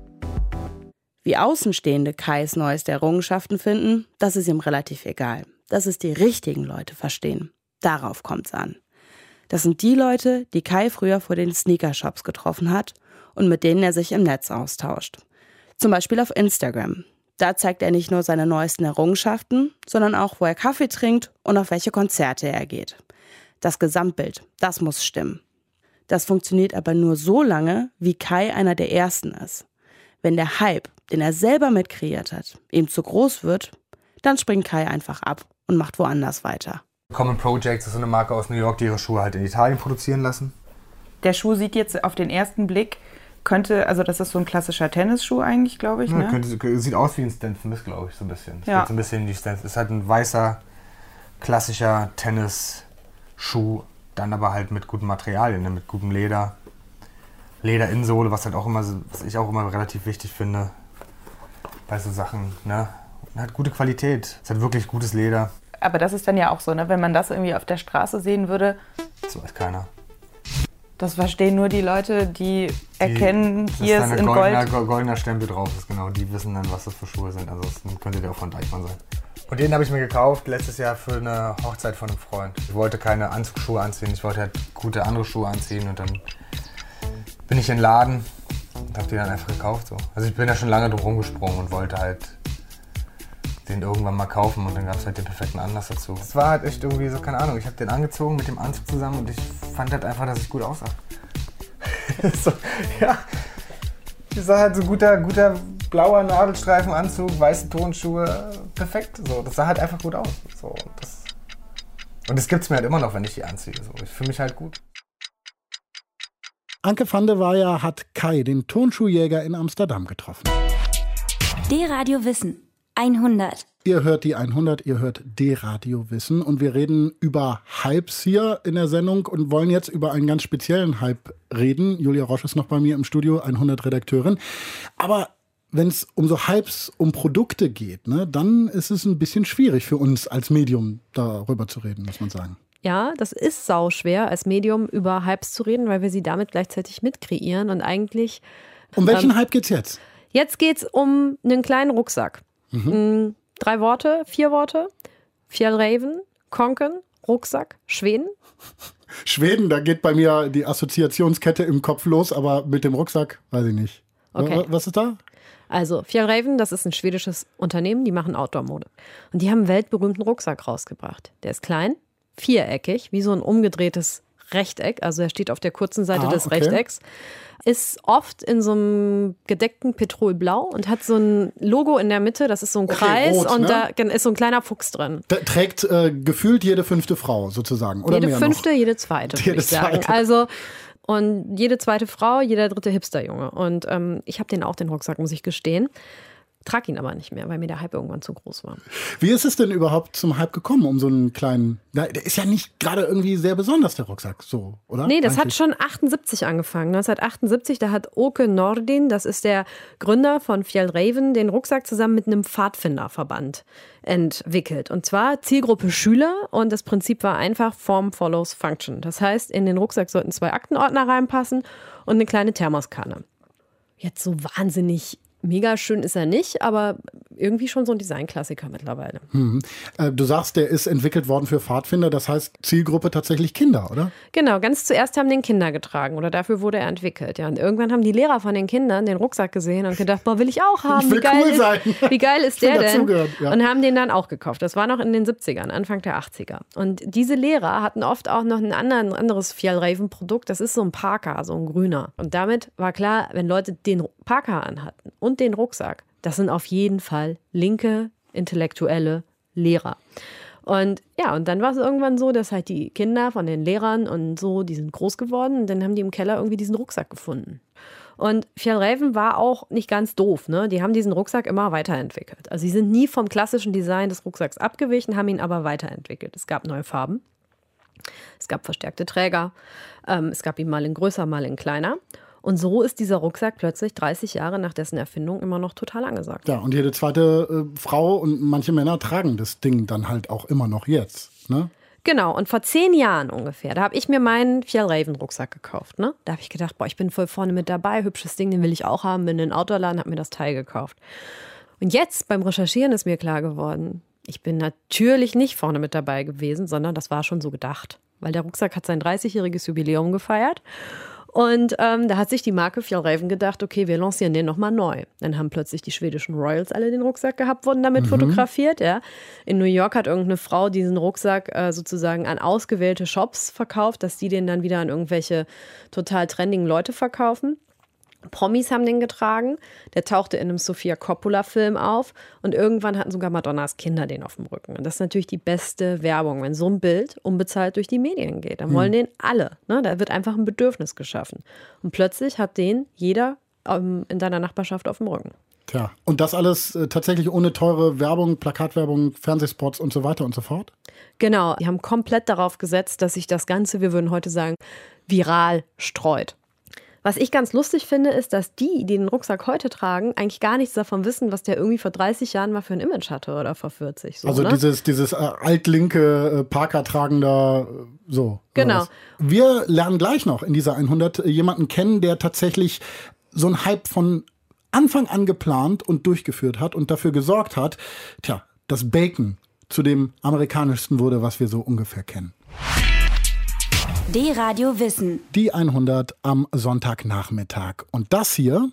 Wie Außenstehende Kais neueste Errungenschaften finden, das ist ihm relativ egal. Dass es die richtigen Leute verstehen, darauf kommt's an. Das sind die Leute, die Kai früher vor den Sneakershops getroffen hat und mit denen er sich im Netz austauscht. Zum Beispiel auf Instagram. Da zeigt er nicht nur seine neuesten Errungenschaften, sondern auch, wo er Kaffee trinkt und auf welche Konzerte er geht. Das Gesamtbild, das muss stimmen. Das funktioniert aber nur so lange, wie Kai einer der Ersten ist. Wenn der Hype, den er selber mitkreiert hat, ihm zu groß wird, dann springt Kai einfach ab und macht woanders weiter. Common Projects ist so eine Marke aus New York, die ihre Schuhe halt in Italien produzieren lassen. Der Schuh sieht jetzt auf den ersten Blick, also das ist so ein klassischer Tennisschuh eigentlich, glaube ich. Ja, ne? Sieht aus wie ein Stan Smith, glaube ich, so ein bisschen. Ja. So ein bisschen wie Stan Smith. Ist halt ein weißer, klassischer Tennisschuh, dann aber halt mit guten Materialien, ne? Mit gutem Leder. Lederinnensohle, was ich auch immer relativ wichtig finde bei so Sachen. Ne? Und hat gute Qualität. Es hat wirklich gutes Leder. Aber das ist dann ja auch so, ne? Wenn man das irgendwie auf der Straße sehen würde. Das weiß keiner. Das verstehen nur die Leute, die erkennen, hier ist in Gold. Goldener Stempel drauf ist, genau. Die wissen dann, was das für Schuhe sind. Ansonsten könnte der auch von Deichmann sein. Und den habe ich mir gekauft letztes Jahr für eine Hochzeit von einem Freund. Ich wollte keine Anzugsschuhe anziehen, ich wollte halt gute andere Schuhe anziehen. Und dann bin ich in den Laden und habe die dann einfach gekauft. So. Also ich bin ja schon lange drum rumgesprungen und wollte halt den irgendwann mal kaufen und dann gab es halt den perfekten Anlass dazu. Es war halt echt irgendwie so, keine Ahnung, ich habe den angezogen mit dem Anzug zusammen und ich fand halt einfach, dass ich gut aussah. So, ja, ich sah halt so guter blauer Nadelstreifenanzug, weiße Turnschuhe, perfekt. So, das sah halt einfach gut aus. So, und das gibt's mir halt immer noch, wenn ich die anziehe. So, ich fühle mich halt gut. Anke van de Weyer hat Kai, den Turnschuhjäger in Amsterdam, getroffen. D-Radio Wissen 100. Ihr hört die 100, ihr hört D-Radio Wissen und wir reden über Hypes hier in der Sendung und wollen jetzt über einen ganz speziellen Hype reden. Julia Roche ist noch bei mir im Studio, 100-Redakteurin. Aber wenn es um so Hypes, um Produkte geht, ne, dann ist es ein bisschen schwierig für uns als Medium darüber zu reden, muss man sagen. Ja, das ist sauschwer, als Medium über Hypes zu reden, weil wir sie damit gleichzeitig mitkreieren. Und eigentlich. Um welchen Hype geht's jetzt? Jetzt geht's um einen kleinen Rucksack. 3 Worte, 4 Worte. Fjällräven, Konken, Rucksack, Schweden. Schweden, da geht bei mir die Assoziationskette im Kopf los, aber mit dem Rucksack weiß ich nicht. Okay. Was ist da? Also Fjällräven, das ist ein schwedisches Unternehmen, die machen Outdoor-Mode. Und die haben einen weltberühmten Rucksack rausgebracht. Der ist klein, viereckig, wie so ein umgedrehtes Rechteck. Also er steht auf der kurzen Seite des Rechtecks. Ist oft in so einem gedeckten Petrolblau und hat so ein Logo in der Mitte, das ist so ein Kreis rot, und ne? da ist so ein kleiner Fuchs drin. Da trägt gefühlt jede 5. Frau sozusagen, oder jede mehr 5., noch? jede 2., würde ich sagen. Also, und jede 2. Frau, jeder 3. Hipsterjunge. Und ich habe den Rucksack, muss ich gestehen. Trag ihn aber nicht mehr, weil mir der Hype irgendwann zu groß war. Wie ist es denn überhaupt zum Hype gekommen, um so einen kleinen... Der ist ja nicht gerade irgendwie sehr besonders, der Rucksack, so, oder? Nee, das Eigentlich. hat schon 78 angefangen. 1978, da hat Åke Nordin, das ist der Gründer von Fjällräven, den Rucksack zusammen mit einem Pfadfinderverband entwickelt. Und zwar Zielgruppe Schüler und das Prinzip war einfach Form follows Function. Das heißt, in den Rucksack sollten 2 Aktenordner reinpassen und eine kleine Thermoskanne. Jetzt so wahnsinnig mega schön ist er nicht, aber irgendwie schon so ein Designklassiker mittlerweile. Du sagst, der ist entwickelt worden für Pfadfinder, das heißt Zielgruppe tatsächlich Kinder, oder? Genau, ganz zuerst haben den Kinder getragen oder dafür wurde er entwickelt. Ja, und irgendwann haben die Lehrer von den Kindern den Rucksack gesehen und gedacht, boah, will ich auch haben. Ich will cool sein. Wie geil ist der denn? Ja. Und haben den dann auch gekauft. Das war noch in den 70ern, Anfang der 80er. Und diese Lehrer hatten oft auch noch ein anderes Fjällräven-Produkt. Das ist so ein Parker, so ein grüner. Und damit war klar, wenn Leute den Parker anhatten und den Rucksack, das sind auf jeden Fall linke, intellektuelle Lehrer. Und ja, und dann war es irgendwann so, dass halt die Kinder von den Lehrern und so, die sind groß geworden und dann haben die im Keller irgendwie diesen Rucksack gefunden. Und Fjällräven war auch nicht ganz doof, ne? Die haben diesen Rucksack immer weiterentwickelt. Also sie sind nie vom klassischen Design des Rucksacks abgewichen, haben ihn aber weiterentwickelt. Es gab neue Farben, es gab verstärkte Träger, es gab ihn mal in größer, mal in kleiner. Und so ist dieser Rucksack plötzlich 30 Jahre nach dessen Erfindung immer noch total angesagt. Ja, und jede zweite Frau und manche Männer tragen das Ding dann halt auch immer noch jetzt, ne? Genau, und vor 10 Jahren ungefähr, da habe ich mir meinen Fjällräven-Rucksack gekauft. Ne? Da habe ich gedacht, boah, ich bin voll vorne mit dabei, hübsches Ding, den will ich auch haben, bin in den Outdoor-Laden, habe mir das Teil gekauft. Und jetzt beim Recherchieren ist mir klar geworden, ich bin natürlich nicht vorne mit dabei gewesen, sondern das war schon so gedacht. Weil der Rucksack hat sein 30-jähriges Jubiläum gefeiert. Und da hat sich die Marke Fjällräven gedacht, okay, wir lancieren den nochmal neu. Dann haben plötzlich die schwedischen Royals alle den Rucksack gehabt, wurden damit fotografiert. Ja. In New York hat irgendeine Frau diesen Rucksack sozusagen an ausgewählte Shops verkauft, dass die den dann wieder an irgendwelche total trendigen Leute verkaufen. Promis haben den getragen, der tauchte in einem Sofia Coppola-Film auf und irgendwann hatten sogar Madonnas Kinder den auf dem Rücken. Und das ist natürlich die beste Werbung, wenn so ein Bild unbezahlt durch die Medien geht. Dann wollen den alle. Ne? Da wird einfach ein Bedürfnis geschaffen. Und plötzlich hat den jeder in deiner Nachbarschaft auf dem Rücken. Tja, und das alles tatsächlich ohne teure Werbung, Plakatwerbung, Fernsehspots und so weiter und so fort? Genau, die haben komplett darauf gesetzt, dass sich das Ganze, wir würden heute sagen, viral streut. Was ich ganz lustig finde, ist, dass die den Rucksack heute tragen, eigentlich gar nichts davon wissen, was der irgendwie vor 30 Jahren mal für ein Image hatte oder vor 40. So, also ne? dieses altlinke Parker-tragender, so. Genau. Wir lernen gleich noch in dieser 100 jemanden kennen, der tatsächlich so einen Hype von Anfang an geplant und durchgeführt hat und dafür gesorgt hat, dass Bacon zu dem amerikanischsten wurde, was wir so ungefähr kennen. D-Radio Wissen. Die 100 am Sonntagnachmittag. Und das hier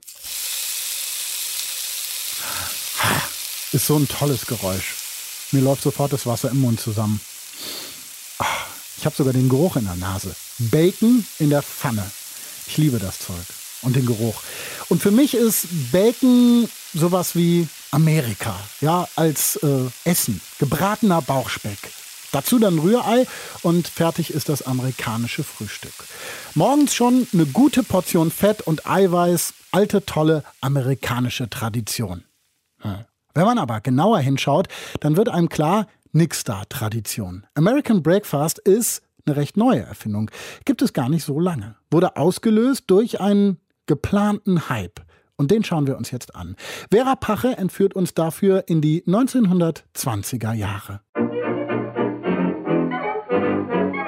ist so ein tolles Geräusch. Mir läuft sofort das Wasser im Mund zusammen. Ich habe sogar den Geruch in der Nase. Bacon in der Pfanne. Ich liebe das Zeug und den Geruch. Und für mich ist Bacon sowas wie Amerika, ja, als Essen. Gebratener Bauchspeck. Dazu dann Rührei und fertig ist das amerikanische Frühstück. Morgens schon eine gute Portion Fett und Eiweiß, alte, tolle amerikanische Tradition. Wenn man aber genauer hinschaut, dann wird einem klar, nix da Tradition. American Breakfast ist eine recht neue Erfindung. Gibt es gar nicht so lange. Wurde ausgelöst durch einen geplanten Hype. Und den schauen wir uns jetzt an. Vera Pache entführt uns dafür in die 1920er Jahre.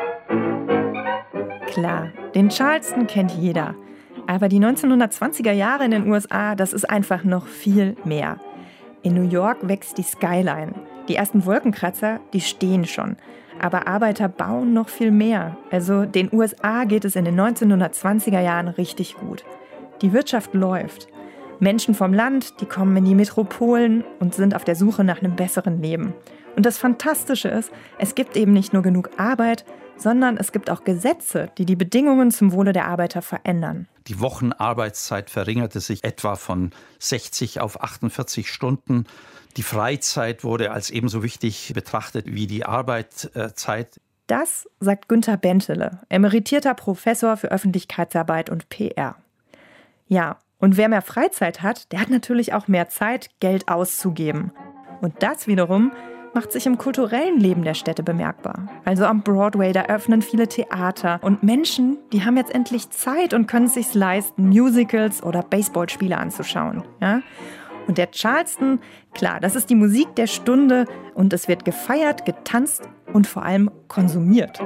Klar, den Charleston kennt jeder. Aber die 1920er Jahre in den USA, das ist einfach noch viel mehr. In New York wächst die Skyline. Die ersten Wolkenkratzer, die stehen schon. Aber Arbeiter bauen noch viel mehr. Also den USA geht es in den 1920er Jahren richtig gut. Die Wirtschaft läuft. Menschen vom Land, die kommen in die Metropolen und sind auf der Suche nach einem besseren Leben. Und das Fantastische ist, es gibt eben nicht nur genug Arbeit, sondern es gibt auch Gesetze, die die Bedingungen zum Wohle der Arbeiter verändern. Die Wochenarbeitszeit verringerte sich etwa von 60 auf 48 Stunden. Die Freizeit wurde als ebenso wichtig betrachtet wie die Arbeitszeit. Das sagt Günther Bentele, emeritierter Professor für Öffentlichkeitsarbeit und PR. Ja, und wer mehr Freizeit hat, der hat natürlich auch mehr Zeit, Geld auszugeben. Und das wiederum macht sich im kulturellen Leben der Städte bemerkbar. Also am Broadway, da öffnen viele Theater. Und Menschen, die haben jetzt endlich Zeit und können es sich leisten, Musicals oder Baseballspiele anzuschauen. Ja? Und der Charleston, klar, das ist die Musik der Stunde und es wird gefeiert, getanzt und vor allem konsumiert.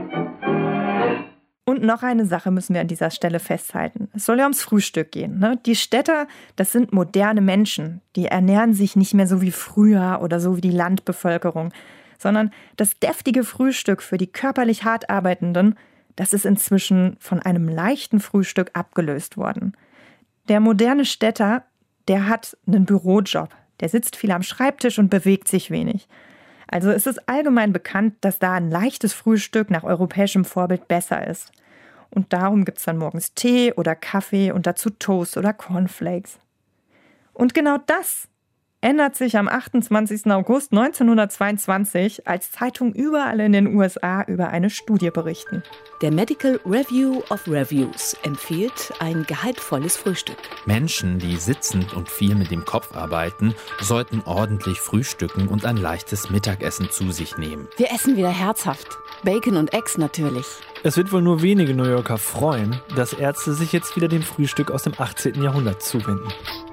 Und noch eine Sache müssen wir an dieser Stelle festhalten. Es soll ja ums Frühstück gehen. Ne? Die Städter, das sind moderne Menschen. Die ernähren sich nicht mehr so wie früher oder so wie die Landbevölkerung, sondern das deftige Frühstück für die körperlich hart Arbeitenden, das ist inzwischen von einem leichten Frühstück abgelöst worden. Der moderne Städter, der hat einen Bürojob. Der sitzt viel am Schreibtisch und bewegt sich wenig. Also ist es allgemein bekannt, dass da ein leichtes Frühstück nach europäischem Vorbild besser ist. Und darum gibt es dann morgens Tee oder Kaffee und dazu Toast oder Cornflakes. Und genau das ändert sich am 28. August 1922, als Zeitungen überall in den USA über eine Studie berichten. Der Medical Review of Reviews empfiehlt ein gehaltvolles Frühstück. Menschen, die sitzend und viel mit dem Kopf arbeiten, sollten ordentlich frühstücken und ein leichtes Mittagessen zu sich nehmen. Wir essen wieder herzhaft. Bacon und Eggs natürlich. Es wird wohl nur wenige New Yorker freuen, dass Ärzte sich jetzt wieder dem Frühstück aus dem 18. Jahrhundert zuwenden.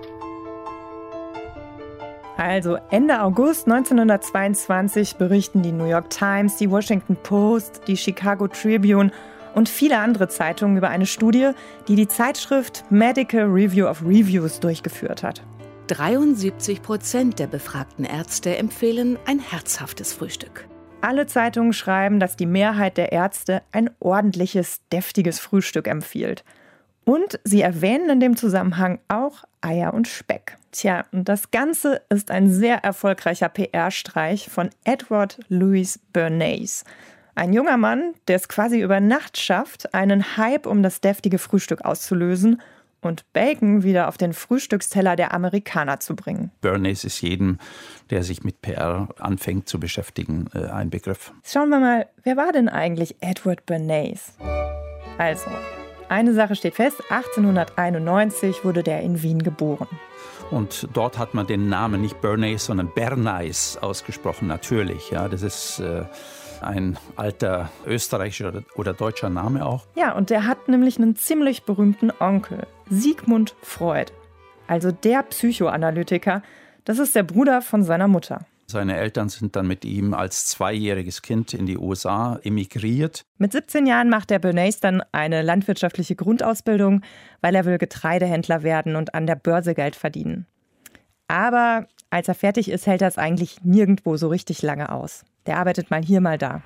Also Ende August 1922 berichten die New York Times, die Washington Post, die Chicago Tribune und viele andere Zeitungen über eine Studie, die die Zeitschrift Medical Review of Reviews durchgeführt hat. 73% der befragten Ärzte empfehlen ein herzhaftes Frühstück. Alle Zeitungen schreiben, dass die Mehrheit der Ärzte ein ordentliches, deftiges Frühstück empfiehlt. Und sie erwähnen in dem Zusammenhang auch Eier und Speck. Tja, und das Ganze ist ein sehr erfolgreicher PR-Streich von Edward Louis Bernays. Ein junger Mann, der es quasi über Nacht schafft, einen Hype um das deftige Frühstück auszulösen und Bacon wieder auf den Frühstücksteller der Amerikaner zu bringen. Bernays ist jedem, der sich mit PR anfängt zu beschäftigen, ein Begriff. Schauen wir mal, wer war denn eigentlich Edward Bernays? Also, eine Sache steht fest, 1891 wurde der in Wien geboren. Und dort hat man den Namen nicht Bernays, sondern Bernays ausgesprochen, natürlich. Ja, das ist ein alter österreichischer oder deutscher Name auch. Ja, und der hat nämlich einen ziemlich berühmten Onkel, Sigmund Freud. Also der Psychoanalytiker, das ist der Bruder von seiner Mutter. Seine Eltern sind dann mit ihm als 2-jähriges Kind in die USA emigriert. Mit 17 Jahren macht der Bernays dann eine landwirtschaftliche Grundausbildung, weil er will Getreidehändler werden und an der Börse Geld verdienen. Aber als er fertig ist, hält er es eigentlich nirgendwo so richtig lange aus. Der arbeitet mal hier, mal da.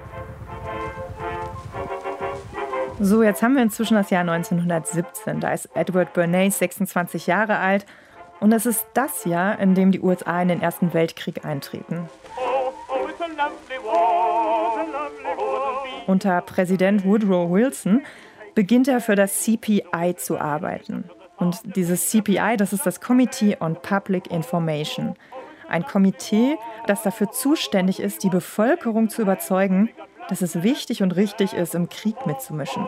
So, jetzt haben wir inzwischen das Jahr 1917. Da ist Edward Bernays 26 Jahre alt. Und es ist das Jahr, in dem die USA in den Ersten Weltkrieg eintreten. Unter Präsident Woodrow Wilson beginnt er für das CPI zu arbeiten. Und dieses CPI, das ist das Committee on Public Information. Ein Komitee, das dafür zuständig ist, die Bevölkerung zu überzeugen, dass es wichtig und richtig ist, im Krieg mitzumischen.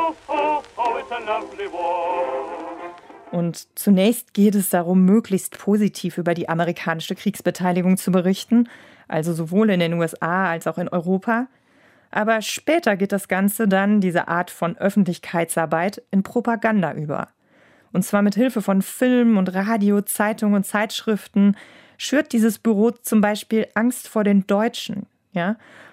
Und zunächst geht es darum, möglichst positiv über die amerikanische Kriegsbeteiligung zu berichten, also sowohl in den USA als auch in Europa. Aber später geht das Ganze dann, diese Art von Öffentlichkeitsarbeit, in Propaganda über. Und zwar mit Hilfe von Film und Radio, Zeitungen und Zeitschriften schürt dieses Büro zum Beispiel Angst vor den Deutschen. Ja?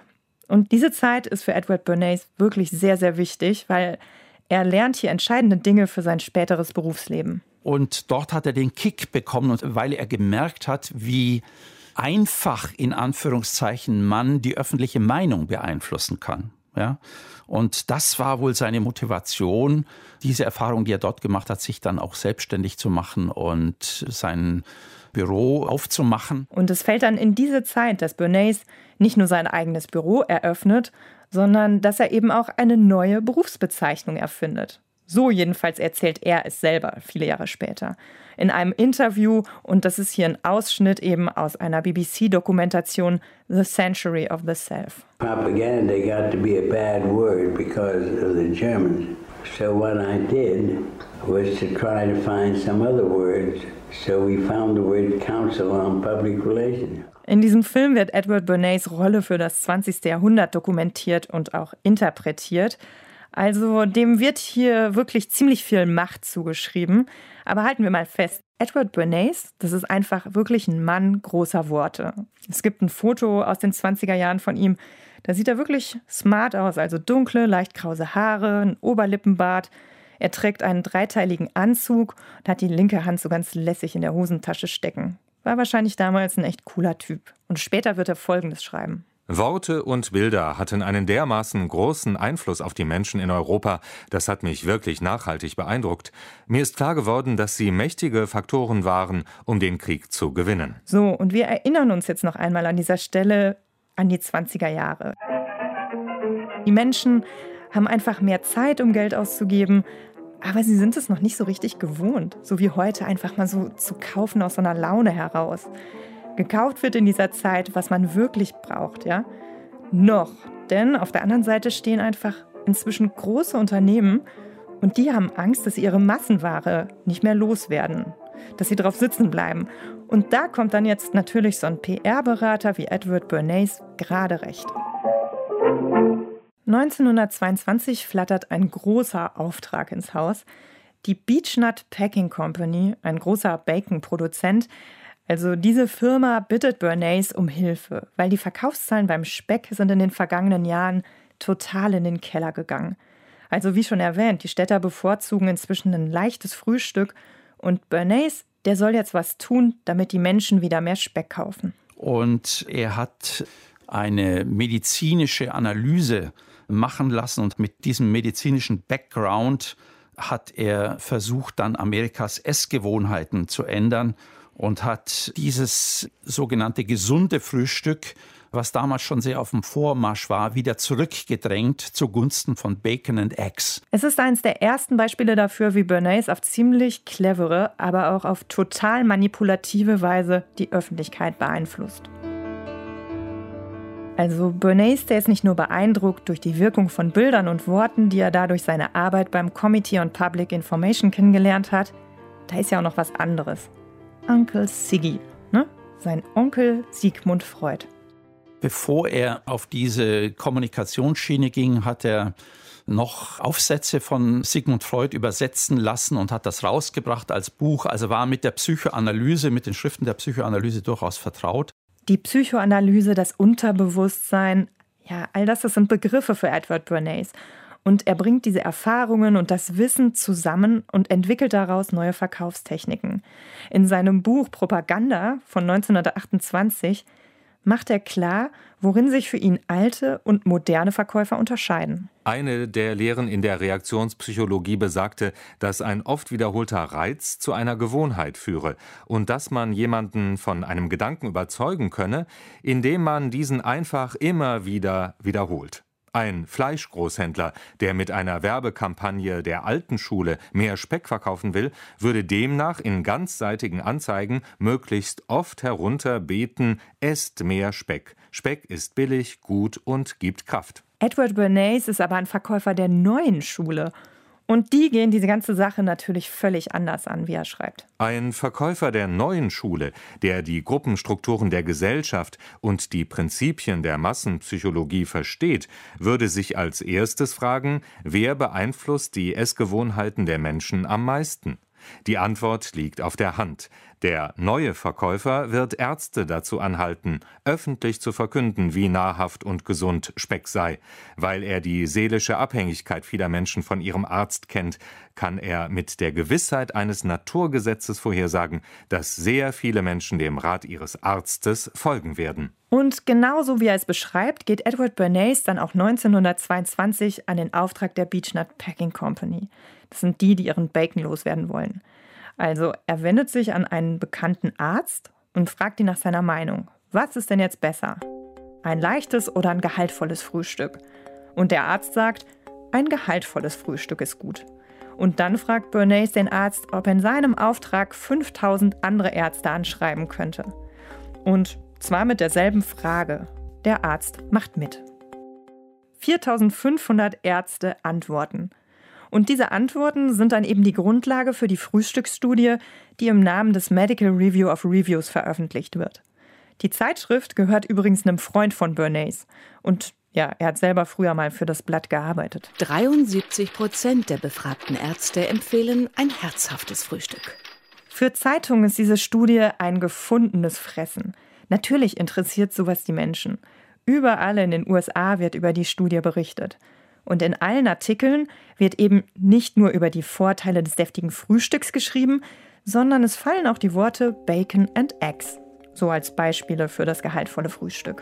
Und diese Zeit ist für Edward Bernays wirklich sehr, sehr wichtig, weil er lernt hier entscheidende Dinge für sein späteres Berufsleben. Und dort hat er den Kick bekommen, und weil er gemerkt hat, wie einfach in Anführungszeichen man die öffentliche Meinung beeinflussen kann. Ja? Und das war wohl seine Motivation, diese Erfahrung, die er dort gemacht hat, sich dann auch selbstständig zu machen und sein Büro aufzumachen. Und es fällt dann in diese Zeit, dass Bernays nicht nur sein eigenes Büro eröffnet, sondern dass er eben auch eine neue Berufsbezeichnung erfindet. So jedenfalls erzählt er es selber, viele Jahre später. In einem Interview, und das ist hier ein Ausschnitt eben aus einer BBC-Dokumentation, The Century of the Self. Propaganda got to be a bad word because of the Germans. So what I did was to try to find some other words. So we found the word Council on Public Relations. In diesem Film wird Edward Bernays Rolle für das 20. Jahrhundert dokumentiert und auch interpretiert. Also dem wird hier wirklich ziemlich viel Macht zugeschrieben. Aber halten wir mal fest, Edward Bernays, das ist einfach wirklich ein Mann großer Worte. Es gibt ein Foto aus den 20er Jahren von ihm, da sieht er wirklich smart aus, also dunkle, leicht krause Haare, ein Oberlippenbart. Er trägt einen dreiteiligen Anzug und hat die linke Hand so ganz lässig in der Hosentasche stecken. War wahrscheinlich damals ein echt cooler Typ. Und später wird er Folgendes schreiben. Worte und Bilder hatten einen dermaßen großen Einfluss auf die Menschen in Europa, das hat mich wirklich nachhaltig beeindruckt. Mir ist klar geworden, dass sie mächtige Faktoren waren, um den Krieg zu gewinnen. So, und wir erinnern uns jetzt noch einmal an dieser Stelle an die 20er Jahre. Die Menschen haben einfach mehr Zeit, um Geld auszugeben, aber sie sind es noch nicht so richtig gewohnt, so wie heute einfach mal so zu kaufen aus so einer Laune heraus. Gekauft wird in dieser Zeit, was man wirklich braucht, ja? Noch. Denn auf der anderen Seite stehen einfach inzwischen große Unternehmen und die haben Angst, dass sie ihre Massenware nicht mehr loswerden, dass sie drauf sitzen bleiben. Und da kommt dann jetzt natürlich so ein PR-Berater wie Edward Bernays gerade recht. 1922 flattert ein großer Auftrag ins Haus. Die Beechnut Packing Company, ein großer Bacon-Produzent, also diese Firma bittet Bernays um Hilfe, weil die Verkaufszahlen beim Speck sind in den vergangenen Jahren total in den Keller gegangen. Also wie schon erwähnt, die Städter bevorzugen inzwischen ein leichtes Frühstück und Bernays, der soll jetzt was tun, damit die Menschen wieder mehr Speck kaufen. Und er hat eine medizinische Analyse machen lassen und mit diesem medizinischen Background hat er versucht, dann Amerikas Essgewohnheiten zu ändern und hat dieses sogenannte gesunde Frühstück, was damals schon sehr auf dem Vormarsch war, wieder zurückgedrängt zugunsten von Bacon and Eggs. Es ist eines der ersten Beispiele dafür, wie Bernays auf ziemlich clevere, aber auch auf total manipulative Weise die Öffentlichkeit beeinflusst. Also Bernays, der ist nicht nur beeindruckt durch die Wirkung von Bildern und Worten, die er dadurch seine Arbeit beim Committee on Public Information kennengelernt hat, da ist ja auch noch was anderes. Onkel Siggi, ne? Sein Onkel Sigmund Freud. Bevor er auf diese Kommunikationsschiene ging, hat er noch Aufsätze von Sigmund Freud übersetzen lassen und hat das rausgebracht als Buch. Also war mit der Psychoanalyse, mit den Schriften der Psychoanalyse durchaus vertraut. Die Psychoanalyse, das Unterbewusstsein, ja, all das sind Begriffe für Edward Bernays. Und er bringt diese Erfahrungen und das Wissen zusammen und entwickelt daraus neue Verkaufstechniken. In seinem Buch Propaganda von 1928 macht er klar, worin sich für ihn alte und moderne Verkäufer unterscheiden. Eine der Lehren in der Reaktionspsychologie besagte, dass ein oft wiederholter Reiz zu einer Gewohnheit führe und dass man jemanden von einem Gedanken überzeugen könne, indem man diesen einfach immer wieder wiederholt. Ein Fleischgroßhändler, der mit einer Werbekampagne der alten Schule mehr Speck verkaufen will, würde demnach in ganzseitigen Anzeigen möglichst oft herunterbeten: Esst mehr Speck. Speck ist billig, gut und gibt Kraft. Edward Bernays ist aber ein Verkäufer der neuen Schule. Und die gehen diese ganze Sache natürlich völlig anders an, wie er schreibt. Ein Verkäufer der neuen Schule, der die Gruppenstrukturen der Gesellschaft und die Prinzipien der Massenpsychologie versteht, würde sich als erstes fragen, wer beeinflusst die Essgewohnheiten der Menschen am meisten? Die Antwort liegt auf der Hand. Der neue Verkäufer wird Ärzte dazu anhalten, öffentlich zu verkünden, wie nahrhaft und gesund Speck sei. Weil er die seelische Abhängigkeit vieler Menschen von ihrem Arzt kennt, kann er mit der Gewissheit eines Naturgesetzes vorhersagen, dass sehr viele Menschen dem Rat ihres Arztes folgen werden. Und genauso wie er es beschreibt, geht Edward Bernays dann auch 1922 an den Auftrag der Beechnut Packing Company. Das sind die ihren Bacon loswerden wollen. Also er wendet sich an einen bekannten Arzt und fragt ihn nach seiner Meinung. Was ist denn jetzt besser? Ein leichtes oder ein gehaltvolles Frühstück? Und der Arzt sagt, ein gehaltvolles Frühstück ist gut. Und dann fragt Bernays den Arzt, ob er in seinem Auftrag 5000 andere Ärzte anschreiben könnte. Und zwar mit derselben Frage. Der Arzt macht mit. 4500 Ärzte antworten. Und diese Antworten sind dann eben die Grundlage für die Frühstücksstudie, die im Namen des Medical Review of Reviews veröffentlicht wird. Die Zeitschrift gehört übrigens einem Freund von Bernays. Und ja, er hat selber früher mal für das Blatt gearbeitet. 73% der befragten Ärzte empfehlen ein herzhaftes Frühstück. Für Zeitungen ist diese Studie ein gefundenes Fressen. Natürlich interessiert sowas die Menschen. Überall in den USA wird über die Studie berichtet. Und in allen Artikeln wird eben nicht nur über die Vorteile des deftigen Frühstücks geschrieben, sondern es fallen auch die Worte Bacon and Eggs, so als Beispiele für das gehaltvolle Frühstück.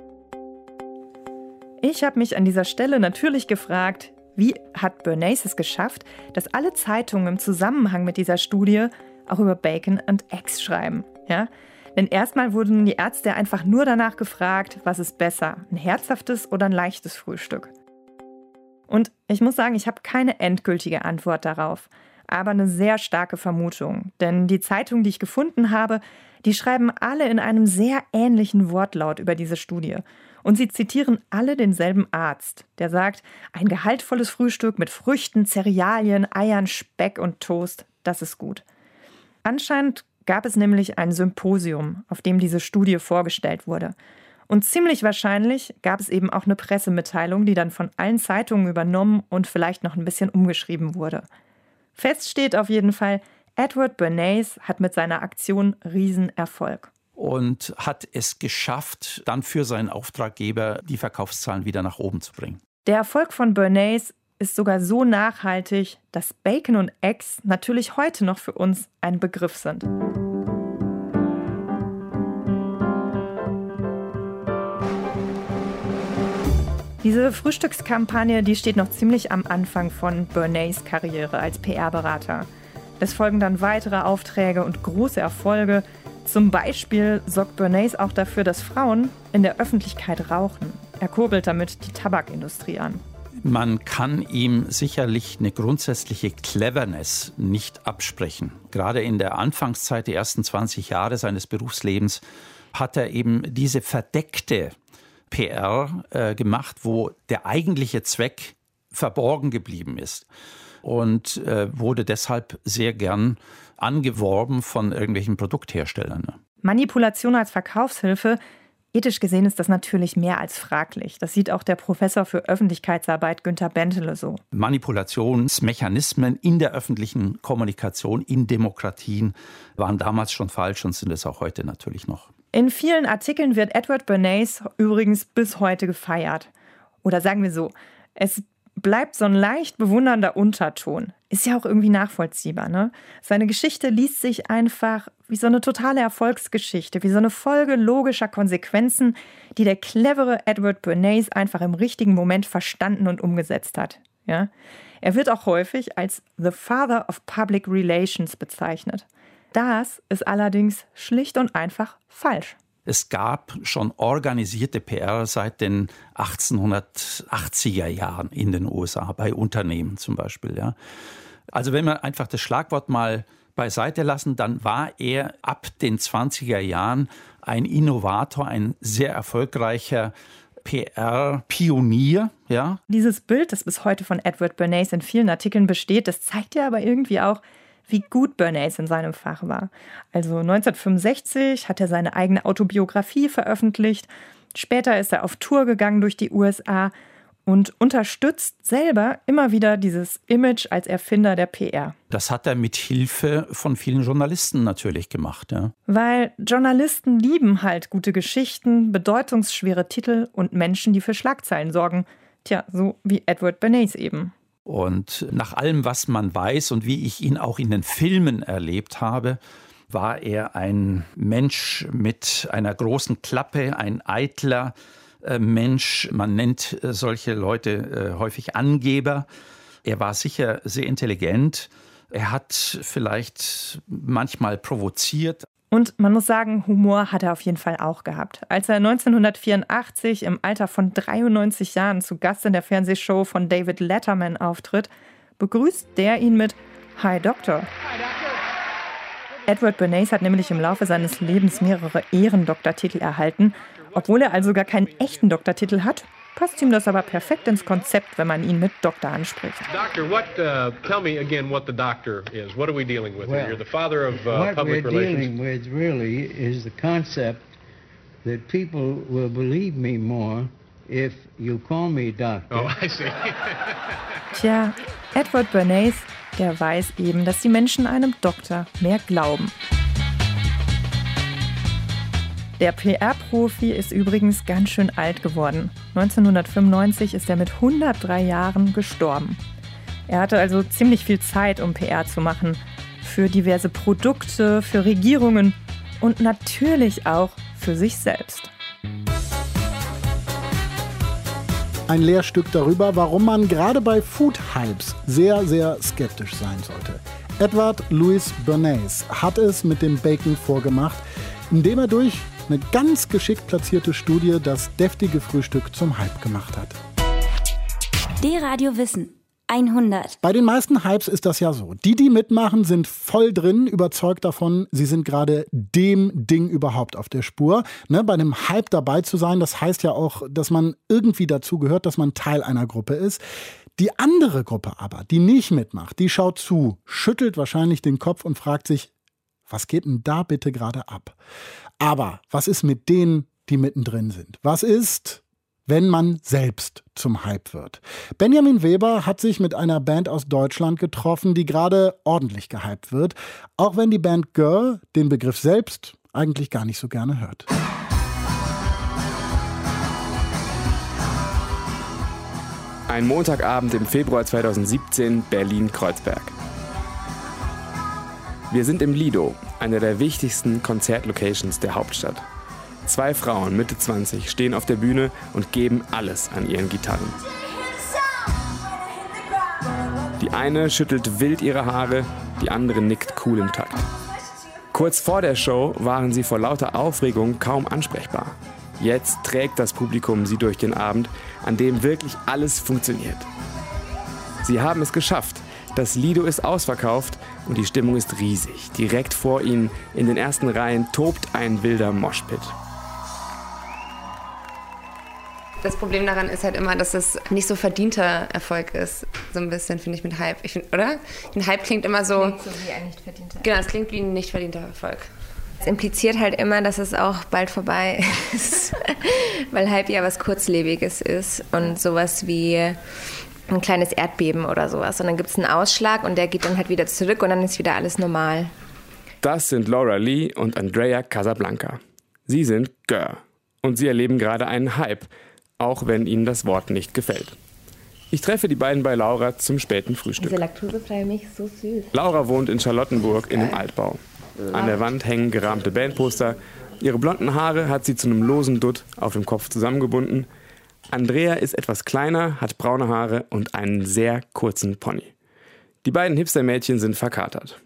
Ich habe mich an dieser Stelle natürlich gefragt, wie hat Bernays es geschafft, dass alle Zeitungen im Zusammenhang mit dieser Studie auch über Bacon and Eggs schreiben, ja? Denn erstmal wurden die Ärzte einfach nur danach gefragt, was ist besser, ein herzhaftes oder ein leichtes Frühstück. Und ich muss sagen, ich habe keine endgültige Antwort darauf, aber eine sehr starke Vermutung. Denn die Zeitungen, die ich gefunden habe, die schreiben alle in einem sehr ähnlichen Wortlaut über diese Studie. Und sie zitieren alle denselben Arzt, der sagt, ein gehaltvolles Frühstück mit Früchten, Cerealien, Eiern, Speck und Toast, das ist gut. Anscheinend gab es nämlich ein Symposium, auf dem diese Studie vorgestellt wurde. Und ziemlich wahrscheinlich gab es eben auch eine Pressemitteilung, die dann von allen Zeitungen übernommen und vielleicht noch ein bisschen umgeschrieben wurde. Fest steht auf jeden Fall, Edward Bernays hat mit seiner Aktion Riesenerfolg. Und hat es geschafft, dann für seinen Auftraggeber die Verkaufszahlen wieder nach oben zu bringen. Der Erfolg von Bernays ist sogar so nachhaltig, dass Bacon und Eggs natürlich heute noch für uns ein Begriff sind. Diese Frühstückskampagne, die steht noch ziemlich am Anfang von Bernays Karriere als PR-Berater. Es folgen dann weitere Aufträge und große Erfolge. Zum Beispiel sorgt Bernays auch dafür, dass Frauen in der Öffentlichkeit rauchen. Er kurbelt damit die Tabakindustrie an. Man kann ihm sicherlich eine grundsätzliche Cleverness nicht absprechen. Gerade in der Anfangszeit, die ersten 20 Jahre seines Berufslebens, hat er eben diese verdeckte PR gemacht, wo der eigentliche Zweck verborgen geblieben ist. Und wurde deshalb sehr gern angeworben von irgendwelchen Produktherstellern. Manipulation als Verkaufshilfe, ethisch gesehen ist das natürlich mehr als fraglich. Das sieht auch der Professor für Öffentlichkeitsarbeit Günter Bentele so. Manipulationsmechanismen in der öffentlichen Kommunikation, in Demokratien, waren damals schon falsch und sind es auch heute natürlich noch. In vielen Artikeln wird Edward Bernays übrigens bis heute gefeiert. Oder sagen wir so, es bleibt so ein leicht bewundernder Unterton. Ist ja auch irgendwie nachvollziehbar, ne? Seine Geschichte liest sich einfach wie so eine totale Erfolgsgeschichte, wie so eine Folge logischer Konsequenzen, die der clevere Edward Bernays einfach im richtigen Moment verstanden und umgesetzt hat. Ja? Er wird auch häufig als The Father of Public Relations bezeichnet. Das ist allerdings schlicht und einfach falsch. Es gab schon organisierte PR seit den 1880er Jahren in den USA, bei Unternehmen zum Beispiel. Ja. Also wenn wir einfach das Schlagwort mal beiseite lassen, dann war er ab den 20er Jahren ein Innovator, ein sehr erfolgreicher PR-Pionier. Ja. Dieses Bild, das bis heute von Edward Bernays in vielen Artikeln besteht, das zeigt ja aber irgendwie auch, wie gut Bernays in seinem Fach war. Also 1965 hat er seine eigene Autobiografie veröffentlicht. Später ist er auf Tour gegangen durch die USA. und unterstützt selber immer wieder dieses Image als Erfinder der PR. Das hat er mit Hilfe von vielen Journalisten natürlich gemacht. Ja. Weil Journalisten lieben halt gute Geschichten, bedeutungsschwere Titel und Menschen, die für Schlagzeilen sorgen. Tja, so wie Edward Bernays eben. Und nach allem, was man weiß und wie ich ihn auch in den Filmen erlebt habe, war er ein Mensch mit einer großen Klappe, ein eitler Mensch. Man nennt solche Leute häufig Angeber. Er war sicher sehr intelligent. Er hat vielleicht manchmal provoziert. Und man muss sagen, Humor hat er auf jeden Fall auch gehabt. Als er 1984 im Alter von 93 Jahren zu Gast in der Fernsehshow von David Letterman auftritt, begrüßt der ihn mit "Hi, Doctor". Edward Bernays hat nämlich im Laufe seines Lebens mehrere Ehrendoktortitel erhalten. Obwohl er also gar keinen echten Doktortitel hat, passt ihm das aber perfekt ins Konzept, wenn man ihn mit Doktor anspricht. Doctor, tell me again what the doctor is. What are we dealing with? You're the father of public relations. What we're dealing with really is the concept that people will believe me more if you call me doctor. Oh, I see. Tja, Edward Bernays, der weiß eben, dass die Menschen einem Doktor mehr glauben. Der PR-Profi ist übrigens ganz schön alt geworden. 1995 ist er mit 103 Jahren gestorben. Er hatte also ziemlich viel Zeit, um PR zu machen. Für diverse Produkte, für Regierungen und natürlich auch für sich selbst. Ein Lehrstück darüber, warum man gerade bei Food-Hypes sehr, sehr skeptisch sein sollte. Edward Louis Bernays hat es mit dem Bacon vorgemacht, indem er durch eine ganz geschickt platzierte Studie das deftige Frühstück zum Hype gemacht hat. D-Radio Wissen 100. Bei den meisten Hypes ist das ja so. Die mitmachen, sind voll drin, überzeugt davon, sie sind gerade dem Ding überhaupt auf der Spur. Ne, bei einem Hype dabei zu sein, das heißt ja auch, dass man irgendwie dazugehört, dass man Teil einer Gruppe ist. Die andere Gruppe aber, die nicht mitmacht, die schaut zu, schüttelt wahrscheinlich den Kopf und fragt sich, was geht denn da bitte gerade ab? Aber was ist mit denen, die mittendrin sind? Was ist, wenn man selbst zum Hype wird? Benjamin Weber hat sich mit einer Band aus Deutschland getroffen, die gerade ordentlich gehypt wird, auch wenn die Band Gör den Begriff selbst eigentlich gar nicht so gerne hört. Ein Montagabend im Februar 2017, Berlin-Kreuzberg. Wir sind im Lido, einer der wichtigsten Konzertlocations der Hauptstadt. 2 Frauen, Mitte 20, stehen auf der Bühne und geben alles an ihren Gitarren. Die eine schüttelt wild ihre Haare, die andere nickt cool im Takt. Kurz vor der Show waren sie vor lauter Aufregung kaum ansprechbar. Jetzt trägt das Publikum sie durch den Abend, an dem wirklich alles funktioniert. Sie haben es geschafft. Das Lido ist ausverkauft und die Stimmung ist riesig. Direkt vor ihnen, in den ersten Reihen, tobt ein wilder Moshpit. Das Problem daran ist halt immer, dass es nicht so verdienter Erfolg ist. So ein bisschen, finde ich, mit Hype. Oder? Ein Hype klingt immer so... Klingt so wie ein nicht verdienter Erfolg. Genau, es klingt wie ein nicht verdienter Erfolg. Es impliziert halt immer, dass es auch bald vorbei ist. Weil Hype ja was Kurzlebiges ist und sowas wie ein kleines Erdbeben oder sowas. Und dann gibt es einen Ausschlag und der geht dann halt wieder zurück und dann ist wieder alles normal. Das sind Laura Lee und Andrea Casablanca. Sie sind Gör. Und sie erleben gerade einen Hype, auch wenn ihnen das Wort nicht gefällt. Ich treffe die beiden bei Laura zum späten Frühstück. Diese laktosefreie Milch ist so süß. Laura wohnt in Charlottenburg in einem Altbau. An der Wand hängen gerahmte Bandposter. Ihre blonden Haare hat sie zu einem losen Dutt auf dem Kopf zusammengebunden. Andrea ist etwas kleiner, hat braune Haare und einen sehr kurzen Pony. Die beiden Hipster-Mädchen sind verkatert.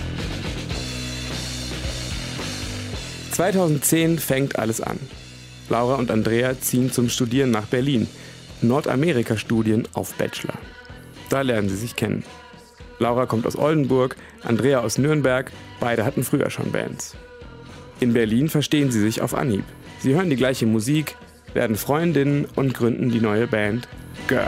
2010 fängt alles an. Laura und Andrea ziehen zum Studieren nach Berlin. Nordamerika-Studien auf Bachelor. Da lernen sie sich kennen. Laura kommt aus Oldenburg, Andrea aus Nürnberg. Beide hatten früher schon Bands. In Berlin verstehen sie sich auf Anhieb. Sie hören die gleiche Musik, werden Freundinnen und gründen die neue Band Gör.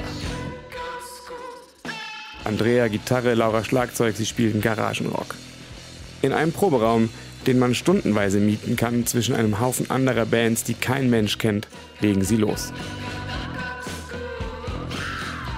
Andrea Gitarre, Laura Schlagzeug, sie spielen Garagenrock. In einem Proberaum, den man stundenweise mieten kann, zwischen einem Haufen anderer Bands, die kein Mensch kennt, legen sie los.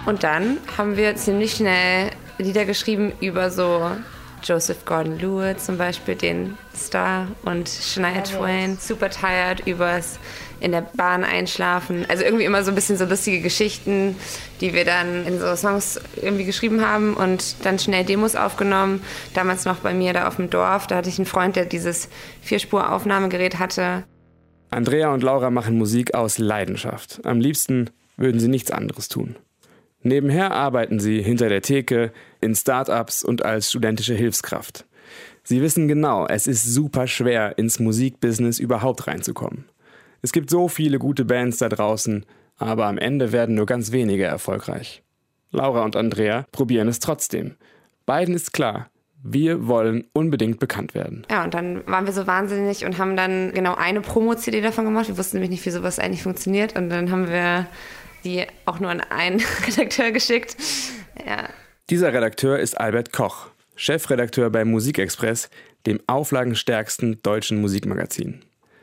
Und dann haben wir ziemlich schnell Lieder geschrieben über so Joseph Gordon-Levitt zum Beispiel, den Star, und Shania Twain, Super Tired, übers in der Bahn einschlafen. Also irgendwie immer so ein bisschen so lustige Geschichten, die wir dann in so Songs irgendwie geschrieben haben und dann schnell Demos aufgenommen. Damals noch bei mir da auf dem Dorf, da hatte ich einen Freund, der dieses 4-Spur-Aufnahmegerät hatte. Andrea und Laura machen Musik aus Leidenschaft. Am liebsten würden sie nichts anderes tun. Nebenher arbeiten sie hinter der Theke, in Start-ups und als studentische Hilfskraft. Sie wissen genau, es ist super schwer, ins Musikbusiness überhaupt reinzukommen. Es gibt so viele gute Bands da draußen, aber am Ende werden nur ganz wenige erfolgreich. Laura und Andrea probieren es trotzdem. Beiden ist klar, wir wollen unbedingt bekannt werden. Ja, und dann waren wir so wahnsinnig und haben dann genau eine Promo-CD davon gemacht. Wir wussten nämlich nicht, wie sowas eigentlich funktioniert. Und dann haben wir die auch nur an einen Redakteur geschickt. Ja. Dieser Redakteur ist Albert Koch, Chefredakteur bei Musikexpress, dem auflagenstärksten deutschen Musikmagazin.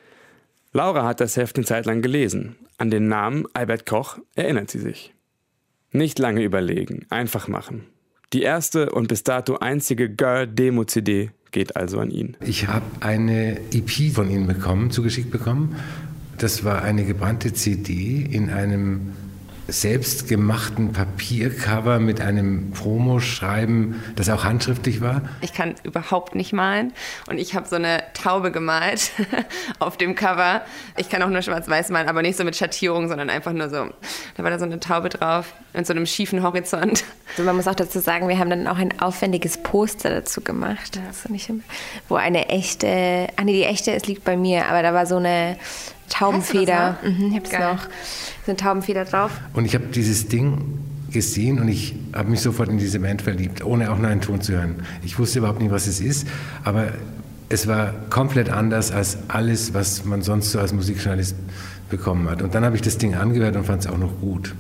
Laura hat das Heft eine Zeit lang gelesen. An den Namen Albert Koch erinnert sie sich. Nicht lange überlegen, einfach machen. Die erste und bis dato einzige Girl-Demo-CD geht also an ihn. Ich habe eine EP von ihm zugeschickt bekommen. Das war eine gebrannte CD in einem selbstgemachten Papiercover mit einem Promoschreiben, das auch handschriftlich war. Ich kann überhaupt nicht malen und ich habe so eine Taube gemalt auf dem Cover. Ich kann auch nur schwarz-weiß malen, aber nicht so mit Schattierung, sondern einfach nur so. Da war da so eine Taube drauf mit so einem schiefen Horizont. Also man muss auch dazu sagen, wir haben dann auch ein aufwendiges Poster dazu gemacht. Also nicht, wo eine echte, die echte, es liegt bei mir, aber da war so eine Taubenfeder. Ich hab's noch. So eine Taubenfeder drauf. Und ich habe dieses Ding gesehen und ich habe mich sofort in diese Band verliebt, ohne auch nur einen Ton zu hören. Ich wusste überhaupt nicht, was es ist, aber es war komplett anders als alles, was man sonst so als Musikjournalist bekommen hat. Und dann habe ich das Ding angehört und fand es auch noch gut.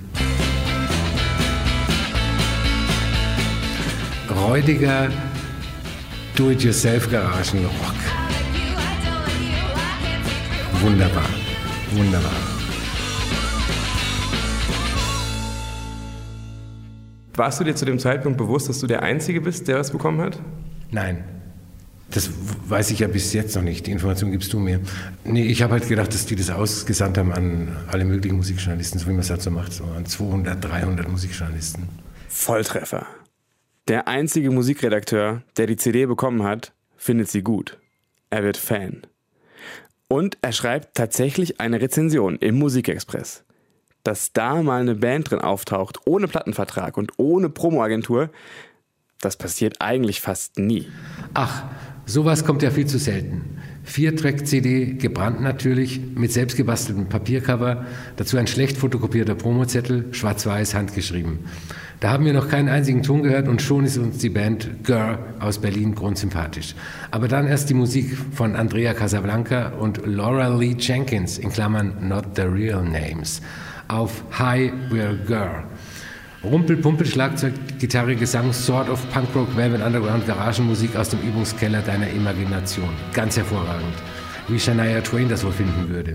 Räudiger Do-it-yourself-Garagenrock. Wunderbar, wunderbar. Warst du dir zu dem Zeitpunkt bewusst, dass du der Einzige bist, der was bekommen hat? Nein. Das weiß ich ja bis jetzt noch nicht. Die Information gibst du mir. Nee, ich habe halt gedacht, dass die das ausgesandt haben an alle möglichen Musikjournalisten, so wie man es halt so macht, so an 200, 300 Musikjournalisten. Volltreffer. Der einzige Musikredakteur, der die CD bekommen hat, findet sie gut. Er wird Fan. Und er schreibt tatsächlich eine Rezension im Musikexpress. Dass da mal eine Band drin auftaucht, ohne Plattenvertrag und ohne Promoagentur, das passiert eigentlich fast nie. Ach, sowas kommt ja viel zu selten. 4-Track-CD, gebrannt natürlich, mit selbstgebasteltem Papiercover, dazu ein schlecht fotokopierter Promozettel, schwarz-weiß, handgeschrieben. Da haben wir noch keinen einzigen Ton gehört und schon ist uns die Band Girl aus Berlin grundsympathisch. Aber dann erst die Musik von Andrea Casablanca und Laura Lee Jenkins, in Klammern Not the Real Names, auf Hi, We're Girl. Rumpel, Pumpel, Schlagzeug, Gitarre, Gesang, Sort of Punkrock, Velvet Underground, Garagenmusik aus dem Übungskeller deiner Imagination. Ganz hervorragend. Wie Shania Twain das wohl finden würde.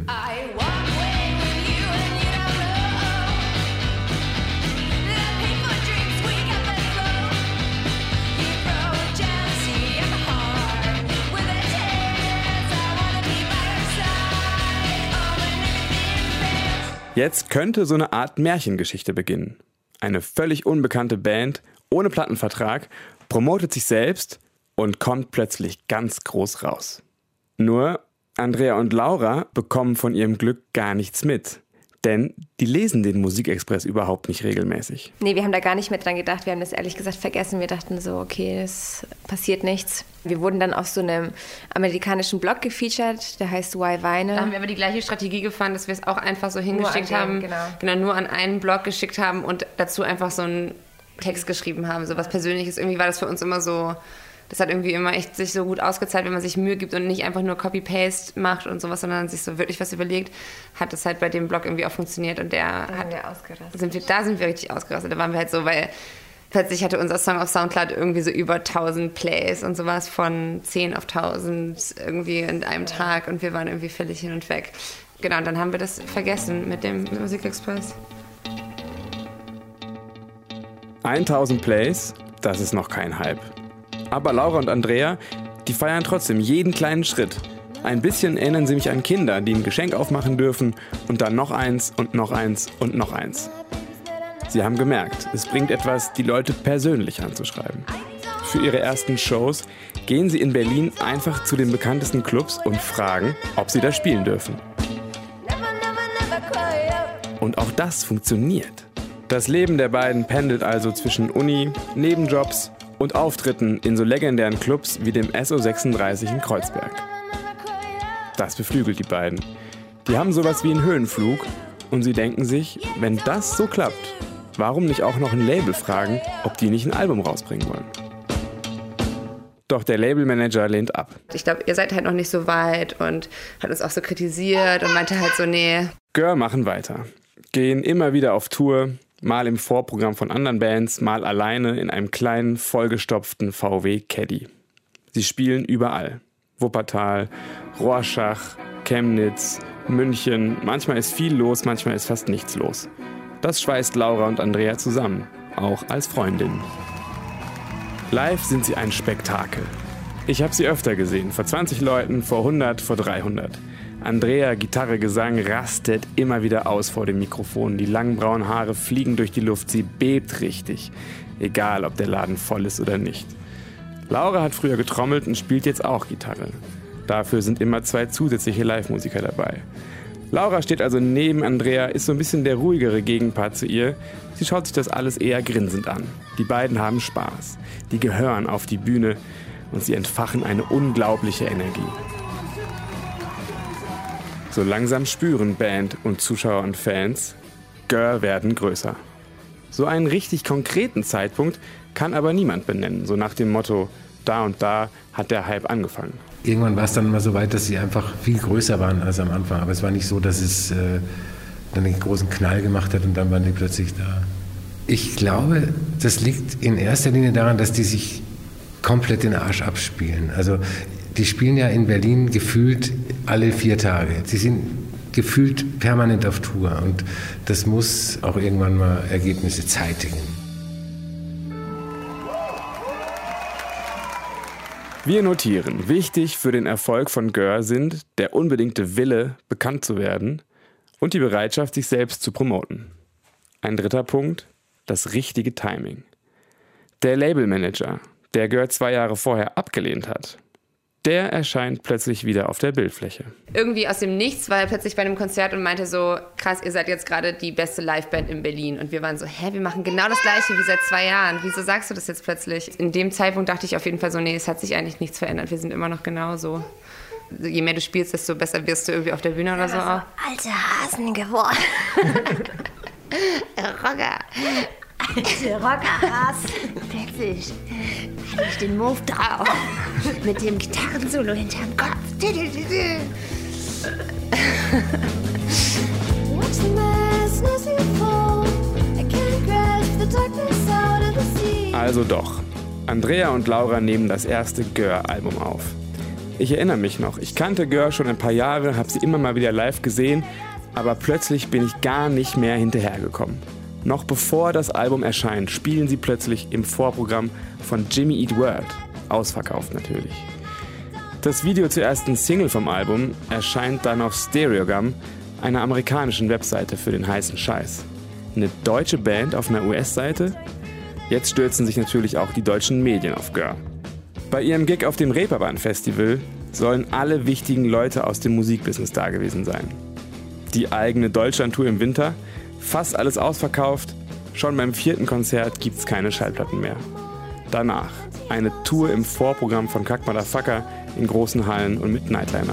Jetzt könnte so eine Art Märchengeschichte beginnen. Eine völlig unbekannte Band, ohne Plattenvertrag, promotet sich selbst und kommt plötzlich ganz groß raus. Nur Andrea und Laura bekommen von ihrem Glück gar nichts mit. Denn die lesen den Musikexpress überhaupt nicht regelmäßig. Nee, wir haben da gar nicht mehr dran gedacht. Wir haben das ehrlich gesagt vergessen. Wir dachten so, okay, es passiert nichts. Wir wurden dann auf so einem amerikanischen Blog gefeatured, der heißt Why Vinyl. Da haben wir aber die gleiche Strategie gefahren, dass wir es auch einfach so hingeschickt haben. Genau, nur an einen Blog geschickt haben und dazu einfach so einen Text geschrieben haben, so was Persönliches. Irgendwie war das für uns immer so... Das hat irgendwie immer echt sich so gut ausgezahlt, wenn man sich Mühe gibt und nicht einfach nur Copy-Paste macht und sowas, sondern sich so wirklich was überlegt, hat das halt bei dem Blog irgendwie auch funktioniert und da sind wir richtig ausgerastet. Da waren wir halt so, weil plötzlich hatte unser Song auf Soundcloud irgendwie so über 1000 Plays und sowas von 10 auf 1000 irgendwie in einem Tag und wir waren irgendwie völlig hin und weg. Genau, und dann haben wir das vergessen mit dem Musikexpress. 1000 Plays, das ist noch kein Hype. Aber Laura und Andrea, die feiern trotzdem jeden kleinen Schritt. Ein bisschen erinnern sie mich an Kinder, die ein Geschenk aufmachen dürfen und dann noch eins und noch eins und noch eins. Sie haben gemerkt, es bringt etwas, die Leute persönlich anzuschreiben. Für ihre ersten Shows gehen sie in Berlin einfach zu den bekanntesten Clubs und fragen, ob sie da spielen dürfen. Und auch das funktioniert. Das Leben der beiden pendelt also zwischen Uni, Nebenjobs und Auftritten in so legendären Clubs wie dem SO36 in Kreuzberg. Das beflügelt die beiden. Die haben sowas wie einen Höhenflug und sie denken sich, wenn das so klappt, warum nicht auch noch ein Label fragen, ob die nicht ein Album rausbringen wollen? Doch der Labelmanager lehnt ab. Ich glaube, ihr seid halt noch nicht so weit und hat uns auch so kritisiert und meinte halt so, nee. Gör machen weiter. Gehen immer wieder auf Tour, mal im Vorprogramm von anderen Bands, mal alleine in einem kleinen, vollgestopften VW Caddy. Sie spielen überall. Wuppertal, Rorschach, Chemnitz, München. Manchmal ist viel los, manchmal ist fast nichts los. Das schweißt Laura und Andrea zusammen, auch als Freundinnen. Live sind sie ein Spektakel. Ich habe sie öfter gesehen, vor 20 Leuten, vor 100, vor 300. Andrea, Gitarre, Gesang, rastet immer wieder aus vor dem Mikrofon. Die langen braunen Haare fliegen durch die Luft, sie bebt richtig. Egal, ob der Laden voll ist oder nicht. Laura hat früher getrommelt und spielt jetzt auch Gitarre. Dafür sind immer 2 zusätzliche Live-Musiker dabei. Laura steht also neben Andrea, ist so ein bisschen der ruhigere Gegenpart zu ihr. Sie schaut sich das alles eher grinsend an. Die beiden haben Spaß. Die gehören auf die Bühne und sie entfachen eine unglaubliche Energie. So langsam spüren Band und Zuschauer und Fans, Gör werden größer. So einen richtig konkreten Zeitpunkt kann aber niemand benennen, so nach dem Motto, da und da hat der Hype angefangen. Irgendwann war es dann mal so weit, dass sie einfach viel größer waren als am Anfang. Aber es war nicht so, dass es dann einen großen Knall gemacht hat und dann waren die plötzlich da. Ich glaube, das liegt in erster Linie daran, dass die sich komplett den Arsch abspielen. Also die spielen ja in Berlin gefühlt alle 4 Tage. Sie sind gefühlt permanent auf Tour und das muss auch irgendwann mal Ergebnisse zeitigen. Wir notieren, wichtig für den Erfolg von Gör sind der unbedingte Wille, bekannt zu werden und die Bereitschaft, sich selbst zu promoten. Ein dritter Punkt, das richtige Timing. Der Labelmanager, der Gör 2 Jahre vorher abgelehnt hat, der erscheint plötzlich wieder auf der Bildfläche. Irgendwie aus dem Nichts war er plötzlich bei einem Konzert und meinte so, krass, ihr seid jetzt gerade die beste Liveband in Berlin. Und wir waren so, wir machen genau das Gleiche wie seit 2 Jahren. Wieso sagst du das jetzt plötzlich? In dem Zeitpunkt dachte ich auf jeden Fall so, nee, es hat sich eigentlich nichts verändert. Wir sind immer noch genauso. Je mehr du spielst, desto besser wirst du irgendwie auf der Bühne oder so. Alte Hasen geworden. Rocker. Alte Rockerhass. Plötzlich hatte ich den Move drauf. Mit dem Gitarrensolo hinterm Kopf. Also doch. Andrea und Laura nehmen das erste Gör-Album auf. Ich erinnere mich noch, ich kannte Gör schon ein paar Jahre, habe sie immer mal wieder live gesehen, aber plötzlich bin ich gar nicht mehr hinterhergekommen. Noch bevor das Album erscheint, spielen sie plötzlich im Vorprogramm von Jimmy Eat World. Ausverkauft natürlich. Das Video zur ersten Single vom Album erscheint dann auf Stereogum, einer amerikanischen Webseite für den heißen Scheiß. Eine deutsche Band auf einer US-Seite? Jetzt stürzen sich natürlich auch die deutschen Medien auf Gör. Bei ihrem Gig auf dem Reeperbahn-Festival sollen alle wichtigen Leute aus dem Musikbusiness da gewesen sein. Die eigene Deutschlandtour im Winter, fast alles ausverkauft, schon beim 4. Konzert gibt's keine Schallplatten mehr. Danach eine Tour im Vorprogramm von Kack Motherfucker in großen Hallen und mit Nightliner.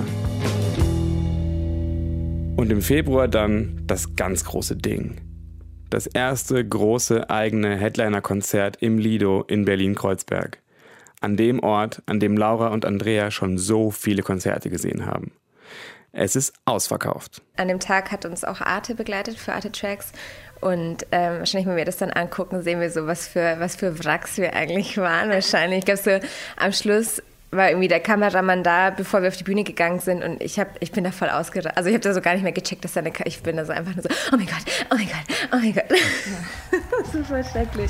Und im Februar dann das ganz große Ding. Das erste große eigene Headliner-Konzert im Lido in Berlin-Kreuzberg. An dem Ort, an dem Laura und Andrea schon so viele Konzerte gesehen haben. Es ist ausverkauft. An dem Tag hat uns auch Arte begleitet für Arte Tracks. Und wahrscheinlich, wenn wir das dann angucken, sehen wir so, was für Wracks wir eigentlich waren. Wahrscheinlich, ich glaube, so am Schluss war irgendwie der Kameramann da, bevor wir auf die Bühne gegangen sind und ich bin da voll ausgerastet. Also ich habe da so gar nicht mehr gecheckt, dass ich bin da so einfach nur so, oh mein Gott, oh mein Gott, oh mein Gott. Das ist voll schrecklich.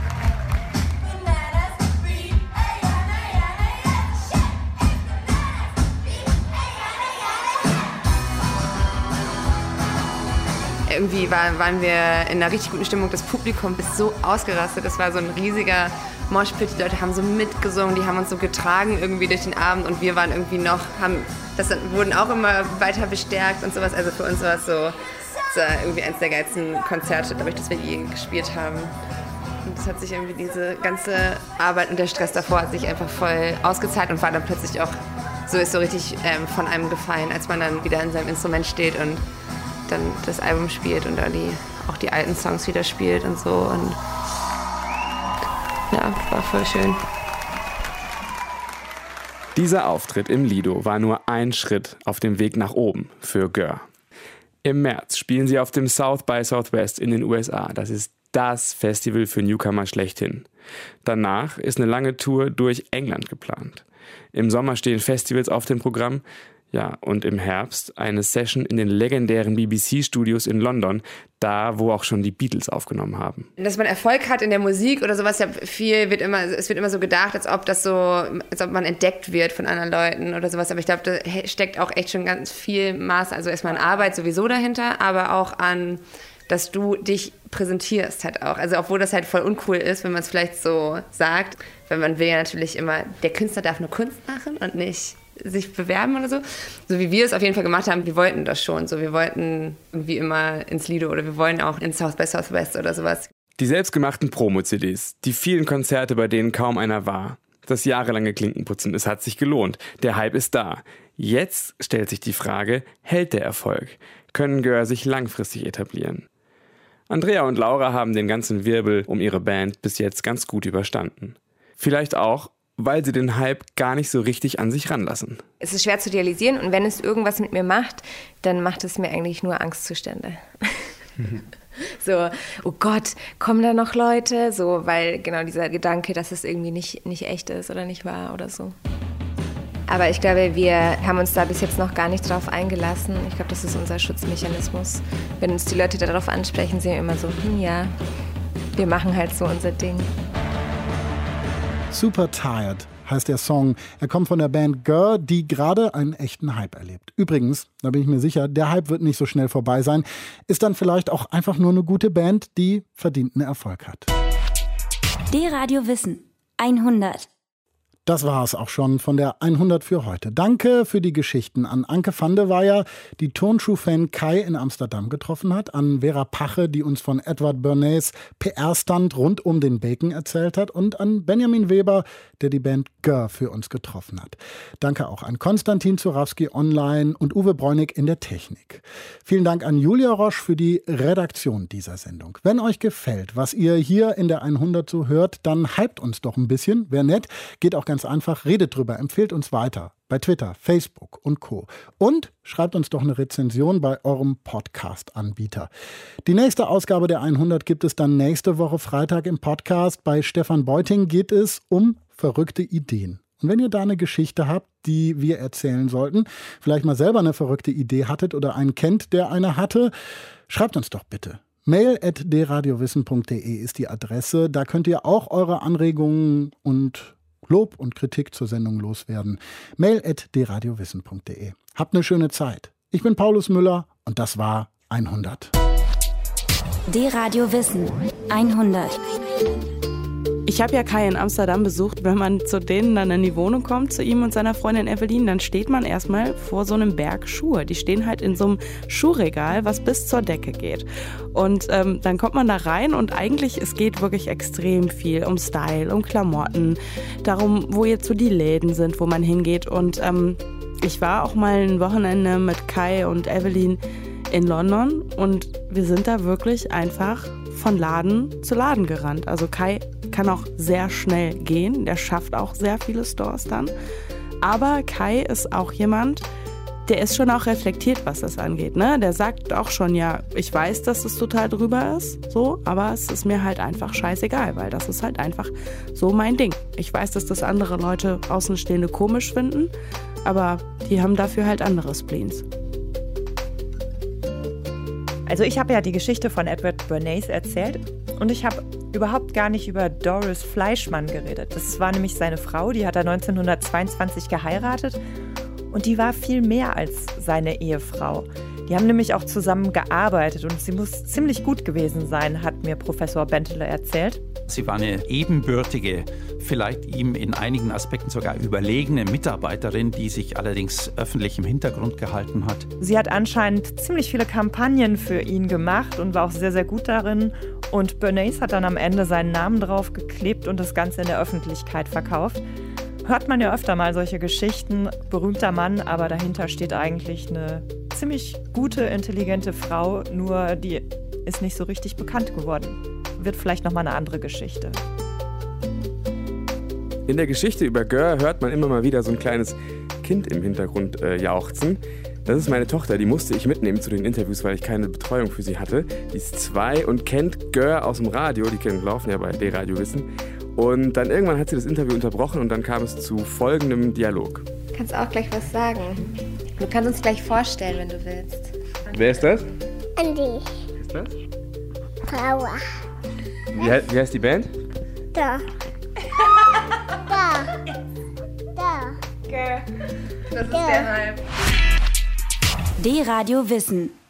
Irgendwie waren wir in einer richtig guten Stimmung. Das Publikum ist so ausgerastet. Das war so ein riesiger Moshpit. Die Leute haben so mitgesungen, die haben uns so getragen irgendwie durch den Abend und wir waren irgendwie noch, wurden auch immer weiter bestärkt und sowas. Also für uns war es so irgendwie eins der geilsten Konzerte, glaube ich, das wir je gespielt haben. Und das hat sich irgendwie, diese ganze Arbeit und der Stress davor hat sich einfach voll ausgezahlt und war dann plötzlich auch ist so richtig von einem gefallen, als man dann wieder in seinem Instrument steht und dann das Album spielt und dann auch die alten Songs wieder spielt und so. Und ja, war voll schön. Dieser Auftritt im Lido war nur ein Schritt auf dem Weg nach oben für Gör. Im März spielen sie auf dem South by Southwest in den USA. Das ist das Festival für Newcomer schlechthin. Danach ist eine lange Tour durch England geplant. Im Sommer stehen Festivals auf dem Programm. Ja, und im Herbst eine Session in den legendären BBC-Studios in London, da, wo auch schon die Beatles aufgenommen haben. Dass man Erfolg hat in der Musik oder sowas, es wird immer so gedacht, als ob man entdeckt wird von anderen Leuten oder sowas. Aber ich glaube, da steckt auch echt schon ganz viel Maß, also erstmal an Arbeit sowieso dahinter, aber auch an, dass du dich präsentierst halt auch. Also obwohl das halt voll uncool ist, wenn man es vielleicht so sagt, weil man will ja natürlich immer, der Künstler darf nur Kunst machen und nicht sich bewerben oder so. So wie wir es auf jeden Fall gemacht haben, wir wollten das schon. So, wir wollten irgendwie immer ins Lido oder wir wollen auch ins South by Southwest oder sowas. Die selbstgemachten Promo-CDs, die vielen Konzerte, bei denen kaum einer war, das jahrelange Klinkenputzen, es hat sich gelohnt. Der Hype ist da. Jetzt stellt sich die Frage, hält der Erfolg? Können Gör sich langfristig etablieren? Andrea und Laura haben den ganzen Wirbel um ihre Band bis jetzt ganz gut überstanden. Vielleicht auch, weil sie den Hype gar nicht so richtig an sich ranlassen. Es ist schwer zu realisieren und wenn es irgendwas mit mir macht, dann macht es mir eigentlich nur Angstzustände. So, oh Gott, kommen da noch Leute? So, weil genau dieser Gedanke, dass es irgendwie nicht echt ist oder nicht wahr oder so. Aber ich glaube, wir haben uns da bis jetzt noch gar nicht drauf eingelassen. Ich glaube, das ist unser Schutzmechanismus. Wenn uns die Leute darauf ansprechen, sind wir immer so, ja, wir machen halt so unser Ding. Super Tired heißt der Song. Er kommt von der Band Gör, die gerade einen echten Hype erlebt. Übrigens, da bin ich mir sicher, der Hype wird nicht so schnell vorbei sein. Ist dann vielleicht auch einfach nur eine gute Band, die verdienten Erfolg hat. D-Radio Wissen 100. Das war es auch schon von der 100 für heute. Danke für die Geschichten an Anke van de Weyer, die Turnschuh-Fan Kai in Amsterdam getroffen hat, an Vera Pache, die uns von Edward Bernays PR-Stand rund um den Bacon erzählt hat und an Benjamin Weber, der die Band Gör für uns getroffen hat. Danke auch an Konstantin Zurawski online und Uwe Bräunig in der Technik. Vielen Dank an Julia Roche für die Redaktion dieser Sendung. Wenn euch gefällt, was ihr hier in der 100 so hört, dann hypt uns doch ein bisschen. Wäre nett, geht auch ganz einfach, redet drüber, empfehlt uns weiter bei Twitter, Facebook und Co. Und schreibt uns doch eine Rezension bei eurem Podcast-Anbieter. Die nächste Ausgabe der 100 gibt es dann nächste Woche Freitag im Podcast. Bei Stefan Beuting geht es um verrückte Ideen. Und wenn ihr da eine Geschichte habt, die wir erzählen sollten, vielleicht mal selber eine verrückte Idee hattet oder einen kennt, der eine hatte, schreibt uns doch bitte. mail@dradiowissen.de ist die Adresse. Da könnt ihr auch eure Anregungen und Lob und Kritik zur Sendung loswerden. mail@dradiowissen.de. Habt eine schöne Zeit. Ich bin Paulus Müller und das war 100. D-Radio Wissen 100. Ich habe ja Kai in Amsterdam besucht. Wenn man zu denen dann in die Wohnung kommt, zu ihm und seiner Freundin Evelyn, dann steht man erstmal vor so einem Berg Schuhe. Die stehen halt in so einem Schuhregal, was bis zur Decke geht. Und dann kommt man da rein und eigentlich, es geht wirklich extrem viel um Style, um Klamotten, darum, wo jetzt so die Läden sind, wo man hingeht. Und ich war auch mal ein Wochenende mit Kai und Evelyn in London und wir sind da wirklich einfach von Laden zu Laden gerannt. Also Kai kann auch sehr schnell gehen, der schafft auch sehr viele Stores dann. Aber Kai ist auch jemand, der ist schon auch reflektiert, was das angeht. Ne? Der sagt auch schon, ja, ich weiß, dass es total drüber ist, so, aber es ist mir halt einfach scheißegal, weil das ist halt einfach so mein Ding. Ich weiß, dass das andere Leute Außenstehende komisch finden, aber die haben dafür halt andere Spleens. Also ich habe ja die Geschichte von Edward Bernays erzählt und ich habe überhaupt gar nicht über Doris Fleischmann geredet. Das war nämlich seine Frau, die hat er 1922 geheiratet und die war viel mehr als seine Ehefrau. Die haben nämlich auch zusammen gearbeitet und sie muss ziemlich gut gewesen sein, hat mir Professor Bentele erzählt. Sie war eine ebenbürtige, vielleicht ihm in einigen Aspekten sogar überlegene Mitarbeiterin, die sich allerdings öffentlich im Hintergrund gehalten hat. Sie hat anscheinend ziemlich viele Kampagnen für ihn gemacht und war auch sehr, sehr gut darin. Und Bernays hat dann am Ende seinen Namen drauf geklebt und das Ganze in der Öffentlichkeit verkauft. Hört man ja öfter mal solche Geschichten, berühmter Mann, aber dahinter steht eigentlich eine ziemlich gute, intelligente Frau, nur die ist nicht so richtig bekannt geworden. Wird vielleicht nochmal eine andere Geschichte. In der Geschichte über Gör hört man immer mal wieder so ein kleines Kind im Hintergrund jauchzen. Das ist meine Tochter, die musste ich mitnehmen zu den Interviews, weil ich keine Betreuung für sie hatte. Die ist 2 und kennt Gör aus dem Radio, die laufen ja bei D-Radio Wissen. Und dann irgendwann hat sie das Interview unterbrochen und dann kam es zu folgendem Dialog. Du kannst auch gleich was sagen. Du kannst uns gleich vorstellen, wenn du willst. Wer ist das? Andi. Wer ist das? Power. Wie heißt die Band? Da. Da. Girl. Das ist der Hype. D-Radio Wissen.